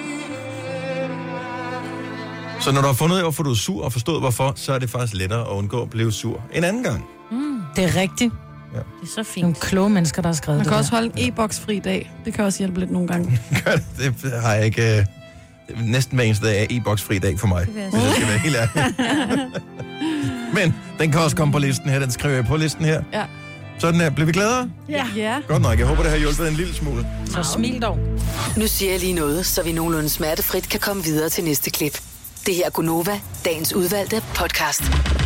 Så når du har fundet ud af, hvorfor du er sur, og forstået hvorfor, så er det faktisk lettere at undgå at blive sur en anden gang. Mm. Det er rigtigt. Ja. Det er så fint. Nogle kloge mennesker, der har skrevet Man det kan der. også holde en e-boks-fri dag. Det kan også hjælpe lidt nogle gange. Det har jeg ikke... Øh, næsten hver eneste dag er e-boks-fri dag for mig, vil jeg hvis jeg skal være helt ærlig. Men den kan også komme på listen her. Den skriver jeg på listen her. Ja. Sådan her. Bliver vi gladere? Ja. Ja. Godt nok. Jeg håber, det har hjulpet en lille smule. Så smil dog. Nu siger jeg lige noget, så vi nogenlunde smertefrit kan komme videre til næste klip. Det her er Gunova, dagens udvalgte podcast.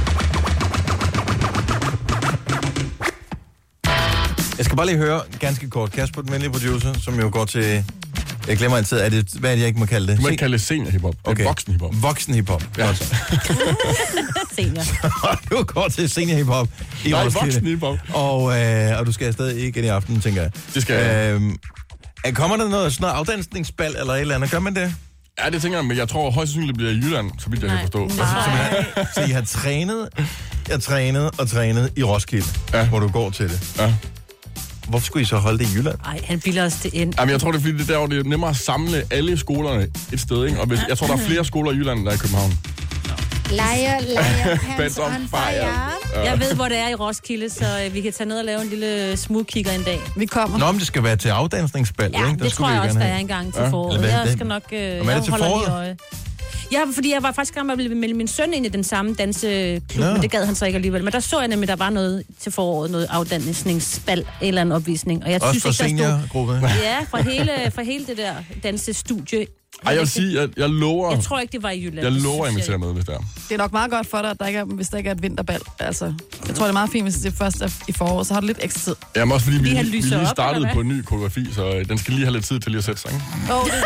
Jeg skal bare lige høre, ganske kort, Kasper, den venlige producer, som jo går til... Jeg glemmer altid, er det, hvad er det, jeg ikke må kalde det? Du må ikke kalde det senior hiphop. Det er Okay. voksen hiphop. Voksen hiphop. Ja. Godt. Senior. Du går til senior hiphop i Nej, Roskilde. voksen hiphop. Og, øh, og du skal afsted igen i aften, tænker jeg. Det skal jeg. Øhm, er- kommer der noget, sådan noget afdansningsbal eller et eller andet? Gør man det? Ja, det tænker jeg, men jeg tror højst sandsynligt bliver i Jylland, så vidt jeg kan forstå. Nej. Så I har trænet, jeg har trænet og trænet i Roskilde, ja. Hvor du går til det. Ja. Hvorfor skulle I så holde det i Jylland? Ej, han bilder os det ind. Jamen, jeg tror, det er fordi, det der, hvor det er nemmere at samle alle skolerne et sted, ikke? Og hvis, jeg tror, der er flere skoler i Jylland, end der er i København. Liar, liar, Pants on fire. Ja. Jeg ved, hvor det er i Roskilde, så øh, vi kan tage ned og lave en lille smugkigger en dag. Vi kommer. Nå, men det skal være til afdansningsbal, Ja, ikke? Der det skulle tror vi jeg jo også, gerne der er have. en gang til Ja. foråret. Eller hvad er Jeg det? skal nok... Øh, er jeg det til holder lige foråret? øje. Ja, fordi jeg var faktisk gang med at melde min søn ind i den samme danseklub, Nå. men det gad han så ikke alligevel. Men der så jeg nemlig, at der var noget til foråret, noget afdansningsbal, en eller anden opvisning. Og jeg Også synes for ikke, der stod... seniorgruppe? Ja, fra hele, fra hele det der dansestudie. Ej, jeg vil sige, at jeg lover... Jeg tror ikke, det var i Jylland. Jeg Det lover at synes invitere med, hvis det er. Det er nok meget godt for dig, at der ikke er, hvis der ikke er et vinterbal. Altså, jeg tror, det er meget fint, hvis det først er i foråret, så har du lidt ekstra tid. Jamen også fordi, vi, Fordi han vi lyser lige op, startede eller hvad? på en ny koreografi, så øh, den skal lige have lidt tid til lige at sætte sig, ikke? Åh, oh, det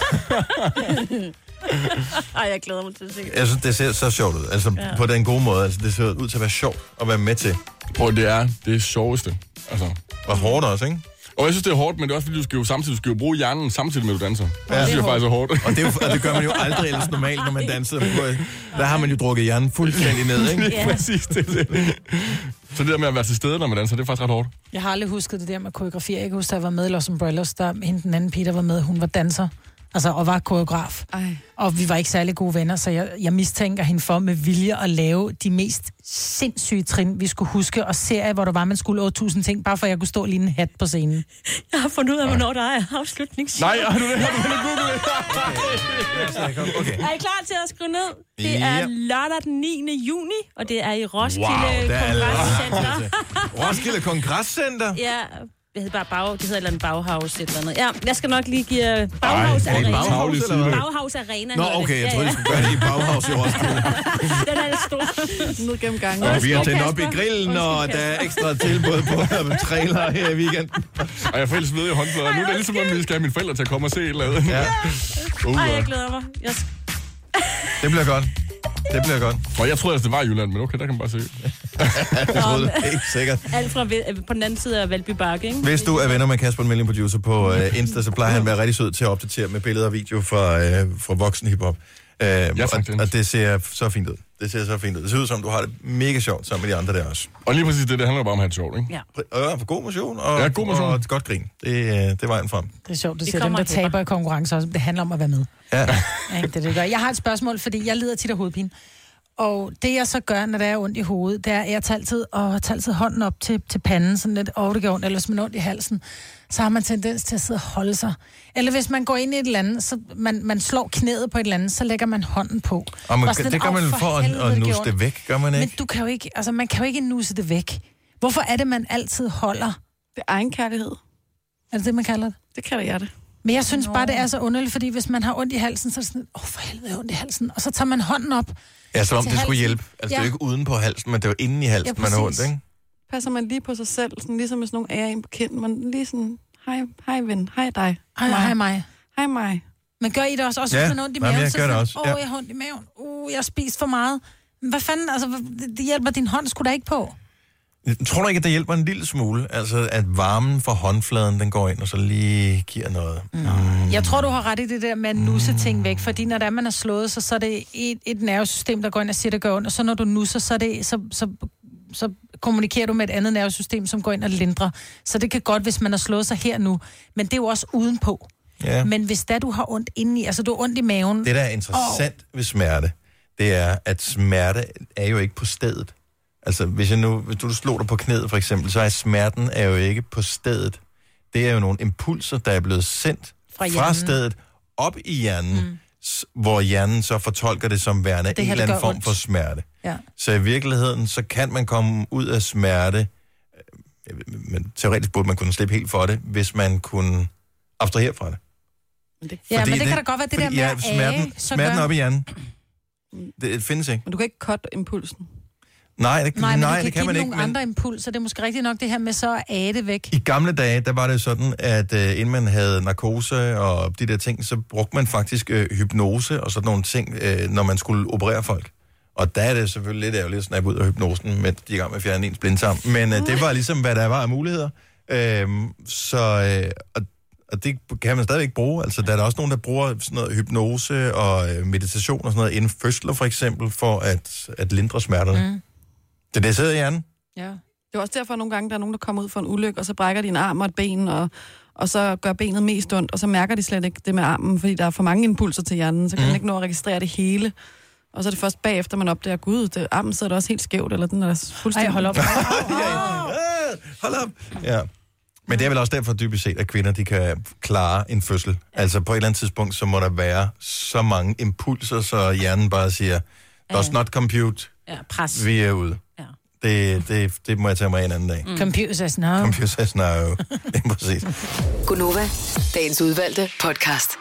er det. Ej, jeg glæder mig til at se det. Jeg synes, det ser så sjovt ud. Altså, Ja. på den gode måde. Altså, det ser ud til at være sjovt at være med til. Prøv, det er det sjoveste. Altså. Og hårdt også, ikke? Og jeg synes, det er hårdt, men det er også fordi, du skal jo samtidig du skal jo bruge hjernen samtidig med, at du danser. Ja, det det synes er jeg faktisk er hårdt. Og det, er jo, og det gør man jo aldrig ellers normalt, når man danser. Der har man jo drukket hjernen fuldstændig ned, ikke? Det er præcis det. er det. Så det der med at være til stede, når man danser, det er faktisk ret hårdt. Jeg har aldrig husket det der med koreografi. Jeg kan huske, da jeg var med i Los Umbrellas, der hende den anden Peter var med, hun var danser. Altså, og var koreograf. Ej. Og vi var ikke særlig gode venner, så jeg, jeg mistænker hende for med vilje at lave de mest sindssyge trin, vi skulle huske, og serie, hvor der var, man skulle otte tusind ting, bare for at jeg kunne stå lige en hat på scenen. Jeg har fundet ud af, hvornår der er afslutnings. Nej, har du det? Har du det? Google det? Okay. Er I klar til at skrive ned? Det Ja. er lørdag den niende juni, og det er i Roskilde Wow, der er Kongresscenter. Roskilde Kongresscenter? Ja, det hedder bare bag, det hedder et eller andet Bauhaus, et eller andet. Ja, jeg skal nok lige give uh, Bauhaus Ej, er det Arena. Bauhaus, eller hvad? Bauhaus Arena. Nå, hedder det. okay, jeg Ja, troede, ja. I skulle gøre det i Bauhaus i Roskilde. Den er stor. Ned gennem gangen. Og vi har tændt op i Kasper. grillen, og Undskyld, der er ekstra tilbud på trailer her i weekenden. Og jeg får helt svedet i håndflader. Nu er det ligesom, om vi skal have mine forældre til at komme og se et eller andet. Ja. Uh, Ej, jeg glæder mig. Jeg sk- Det bliver godt. Det bliver godt. og jeg troede, at det var i Jylland, men okay, der kan man bare se. Jeg troede det ikke sikkert. Alt fra ved- på den anden side af Valby Bakke, ikke? Hvis du er venner med Kasper, den melding producer på uh, Insta, så plejer han at være rigtig sød til at opdatere med billeder og video fra, uh, fra voksen hiphop. Uh, Ja, og, tak, Dennis. og det ser så fint ud. Det ser så fint ud. Det ser ud som, du har det mega sjovt sammen med de andre der også. Og lige præcis det, det handler bare om at have det sjovt, ikke? Ja. Og ja, for god motion og, Ja, god motion. og et godt grin. Det, uh, det er vejen frem. Det er sjovt, du Vi siger, dem kommer der og klipper. taber i konkurrence også. Det handler om at være med. Ja. Ja, det, er det, gør. Jeg har et spørgsmål, fordi jeg lider tit af hovedpine. Og det jeg så gør, når der er ondt i hovedet, det er, at jeg tager altid, og tager altid hånden op til, til panden, sådan lidt, og det gør ondt, eller hvis man er ondt i halsen, så har man tendens til at sidde og holde sig. Eller hvis man går ind i et eller andet, så man, man slår knæet på et eller andet, så lægger man hånden på. Og man, Bare sådan det lidt, gør man "Åh, for, for at, helvede, at det nusse gjorde det væk, gør man Men ikke? du kan jo ikke, altså man kan jo ikke nusse det væk. Hvorfor er det, man altid holder? Det er egenkærlighed. Er det det, man kalder det? Det kalder jeg det. Men jeg synes bare, det er så underligt, fordi hvis man har ondt i halsen, så er det sådan, åh, oh, for helvede, jeg har ondt i halsen. Og så tager man hånden op. Ja, som om til det skulle halsen. hjælpe. Altså, det er Ja. jo ikke uden på halsen, men det er jo inde i halsen, Ja, man har ondt, præcis. ikke? Passer man lige på sig selv, sådan ligesom hvis nogen er en på kinden. Man lige sådan, hej, hej ven, hej dig. Hej, hej mig. Hej mig. Men gør I det også? Også Ja, hvis man har ondt i jamen, maven? jeg så gør det sådan, også, Åh, ja. oh, jeg har ondt i maven. Uh, jeg har spist for meget. Men hvad fanden, altså, det- det hjælper din hånd sgu da ikke på. Tror du ikke, at det hjælper en lille smule? Altså, at varmen fra håndfladen, den går ind og så lige giver noget. Mm. Jeg tror, du har ret i det der med at nusse ting væk, fordi når der man er slået, så, så er det et, et nervesystem, der går ind og siger, det gør ondt, og så når du nusser, så, er det, så, så, så kommunikerer du med et andet nervesystem, som går ind og lindrer. Så det kan godt, hvis man har slået sig her nu, men det er jo også udenpå. Ja. Men hvis da du har ondt indeni, altså du har ondt i maven... Det, der er interessant oh. ved smerte, det er, at smerte er jo ikke på stedet. Altså, hvis, jeg nu, hvis du slår dig på knæet, for eksempel, så er smerten er jo ikke på stedet. Det er jo nogle impulser, der er blevet sendt Fra fra, fra hjernen. stedet op i hjernen, mm. s- hvor hjernen så fortolker det som værende Det en her, eller det anden gør form ondt. for smerte. Ja. Så i virkeligheden, så kan man komme ud af smerte, men teoretisk burde man kunne slippe helt for det, hvis man kunne abstrahere fra det. det Ja, Fordi men det, det kan da godt være, det fordi, der med ja, at smerten, age, så smerten gør... op i hjernen, det, det findes ikke. Men du kan ikke cut impulsen. Nej, det, Nej, men nej, du det kan kan man give ikke. nogle Men andre impulser. Det er måske rigtigt nok det her med så at age det væk. i gamle dage, der var det sådan, at øh, inden man havde narkose og de der ting, så brugte man faktisk øh, hypnose og sådan nogle ting, øh, når man skulle operere folk. Og der er det selvfølgelig lidt ærgerligt at snappe ud af hypnosen, med de er i gang med at fjerne ens blindtarm. Men øh, det var ligesom, hvad der var af muligheder. Øhm, så, øh, og, og det kan man stadigvæk bruge. Altså, der er der også nogen, der bruger sådan noget hypnose og øh, meditation og sådan noget inden fødsler, for eksempel, for at, at lindre smerterne. Mm. Det det sidder i hjernen. Ja. Det er også derfor, at nogle gange, der er nogen, der kommer ud for en ulykke, og så brækker de en arm og et ben, og, og så gør benet mest ondt, og så mærker de slet ikke det med armen, fordi der er for mange impulser til hjernen, så kan mm. man ikke nå at registrere det hele. Og så er det først bagefter, man opdager, gud, det, armen sidder da også helt skævt, eller den er fuldstændig... Ej, hold op. Hold op. Ja. Men det er vel også derfor dybest set, at kvinder de kan klare en fødsel. Altså på et eller andet tidspunkt, så må der være så mange impulser, så hjernen bare siger, does not compute, ja, pres. Vi er ude. Ja. Det, det, det må jeg tage mig en anden dag. Mm. Computer says no. Computer says no. Det er præcis. Gunova, dagens udvalgte podcast.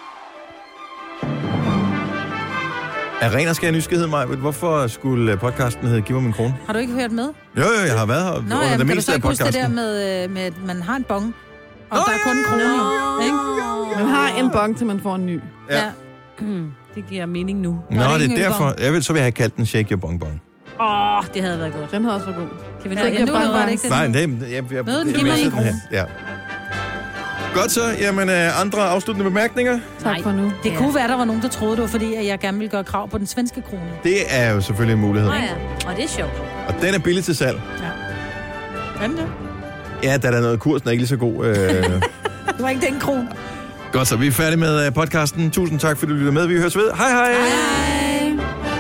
Af ren og skær nysgerrighed, Maja, hvorfor skulle podcasten hedde Giv mig min krone? Har du ikke hørt med? Jo, jo, jeg har været her Nå, under ja, det kan meste du så af ikke huske det podcasten. der med, øh, med, at man har en bong, og Nå, der er kun en krone, no. ikke? Man har en bong, til man får en ny. Ja. ja. Det giver mening nu. Nå, Nå det er derfor. Jeg vil, så vil jeg have kaldt den Shake Your Bong Bong. Åh, oh, det havde været godt. Den havde også været god. Kan vi ja, nå ja, nu var det ikke det. Nej, det er... Jeg, jeg, Mød den, jeg, giv mig jeg, en krone. Ja. Godt så. Jamen, øh, andre afsluttende bemærkninger? Tak for nu. Det kunne være, der var nogen, der troede, det var fordi, at jeg gerne ville gøre krav på den svenske krone. Det er jo selvfølgelig en mulighed. Nå ja, og det er sjovt. Og den er billig til salg. Ja. Hvem det? Ja, der er der noget, kursen er ikke lige så god. Øh... Det var ikke den krone. Godt så, vi er færdige med podcasten. Tusind tak, fordi du lytter med. Vi høres ved. Hej hej! Hej!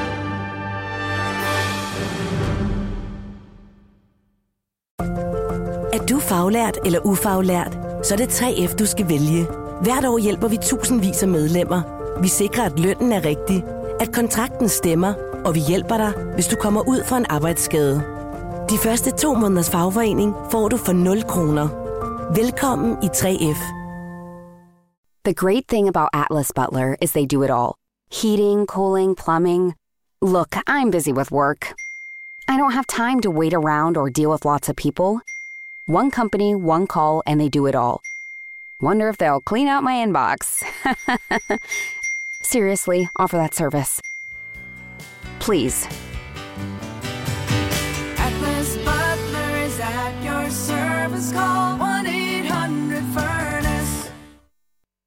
Er du faglært eller ufaglært, så er det tre F, du skal vælge. Hvert år hjælper vi tusindvis af medlemmer. Vi sikrer, at lønnen er rigtig, at kontrakten stemmer, og vi hjælper dig, hvis du kommer ud for en arbejdsskade. De første to måneders fagforening får du for nul kroner. Velkommen i tre F. The great thing about Atlas Butler is they do it all. Heating, cooling, plumbing. Look, I'm busy with work. I don't have time to wait around or deal with lots of people. One company, one call, and they do it all. Wonder if they'll clean out my inbox. Seriously, offer that service. Please. Atlas Butler is at your service. Call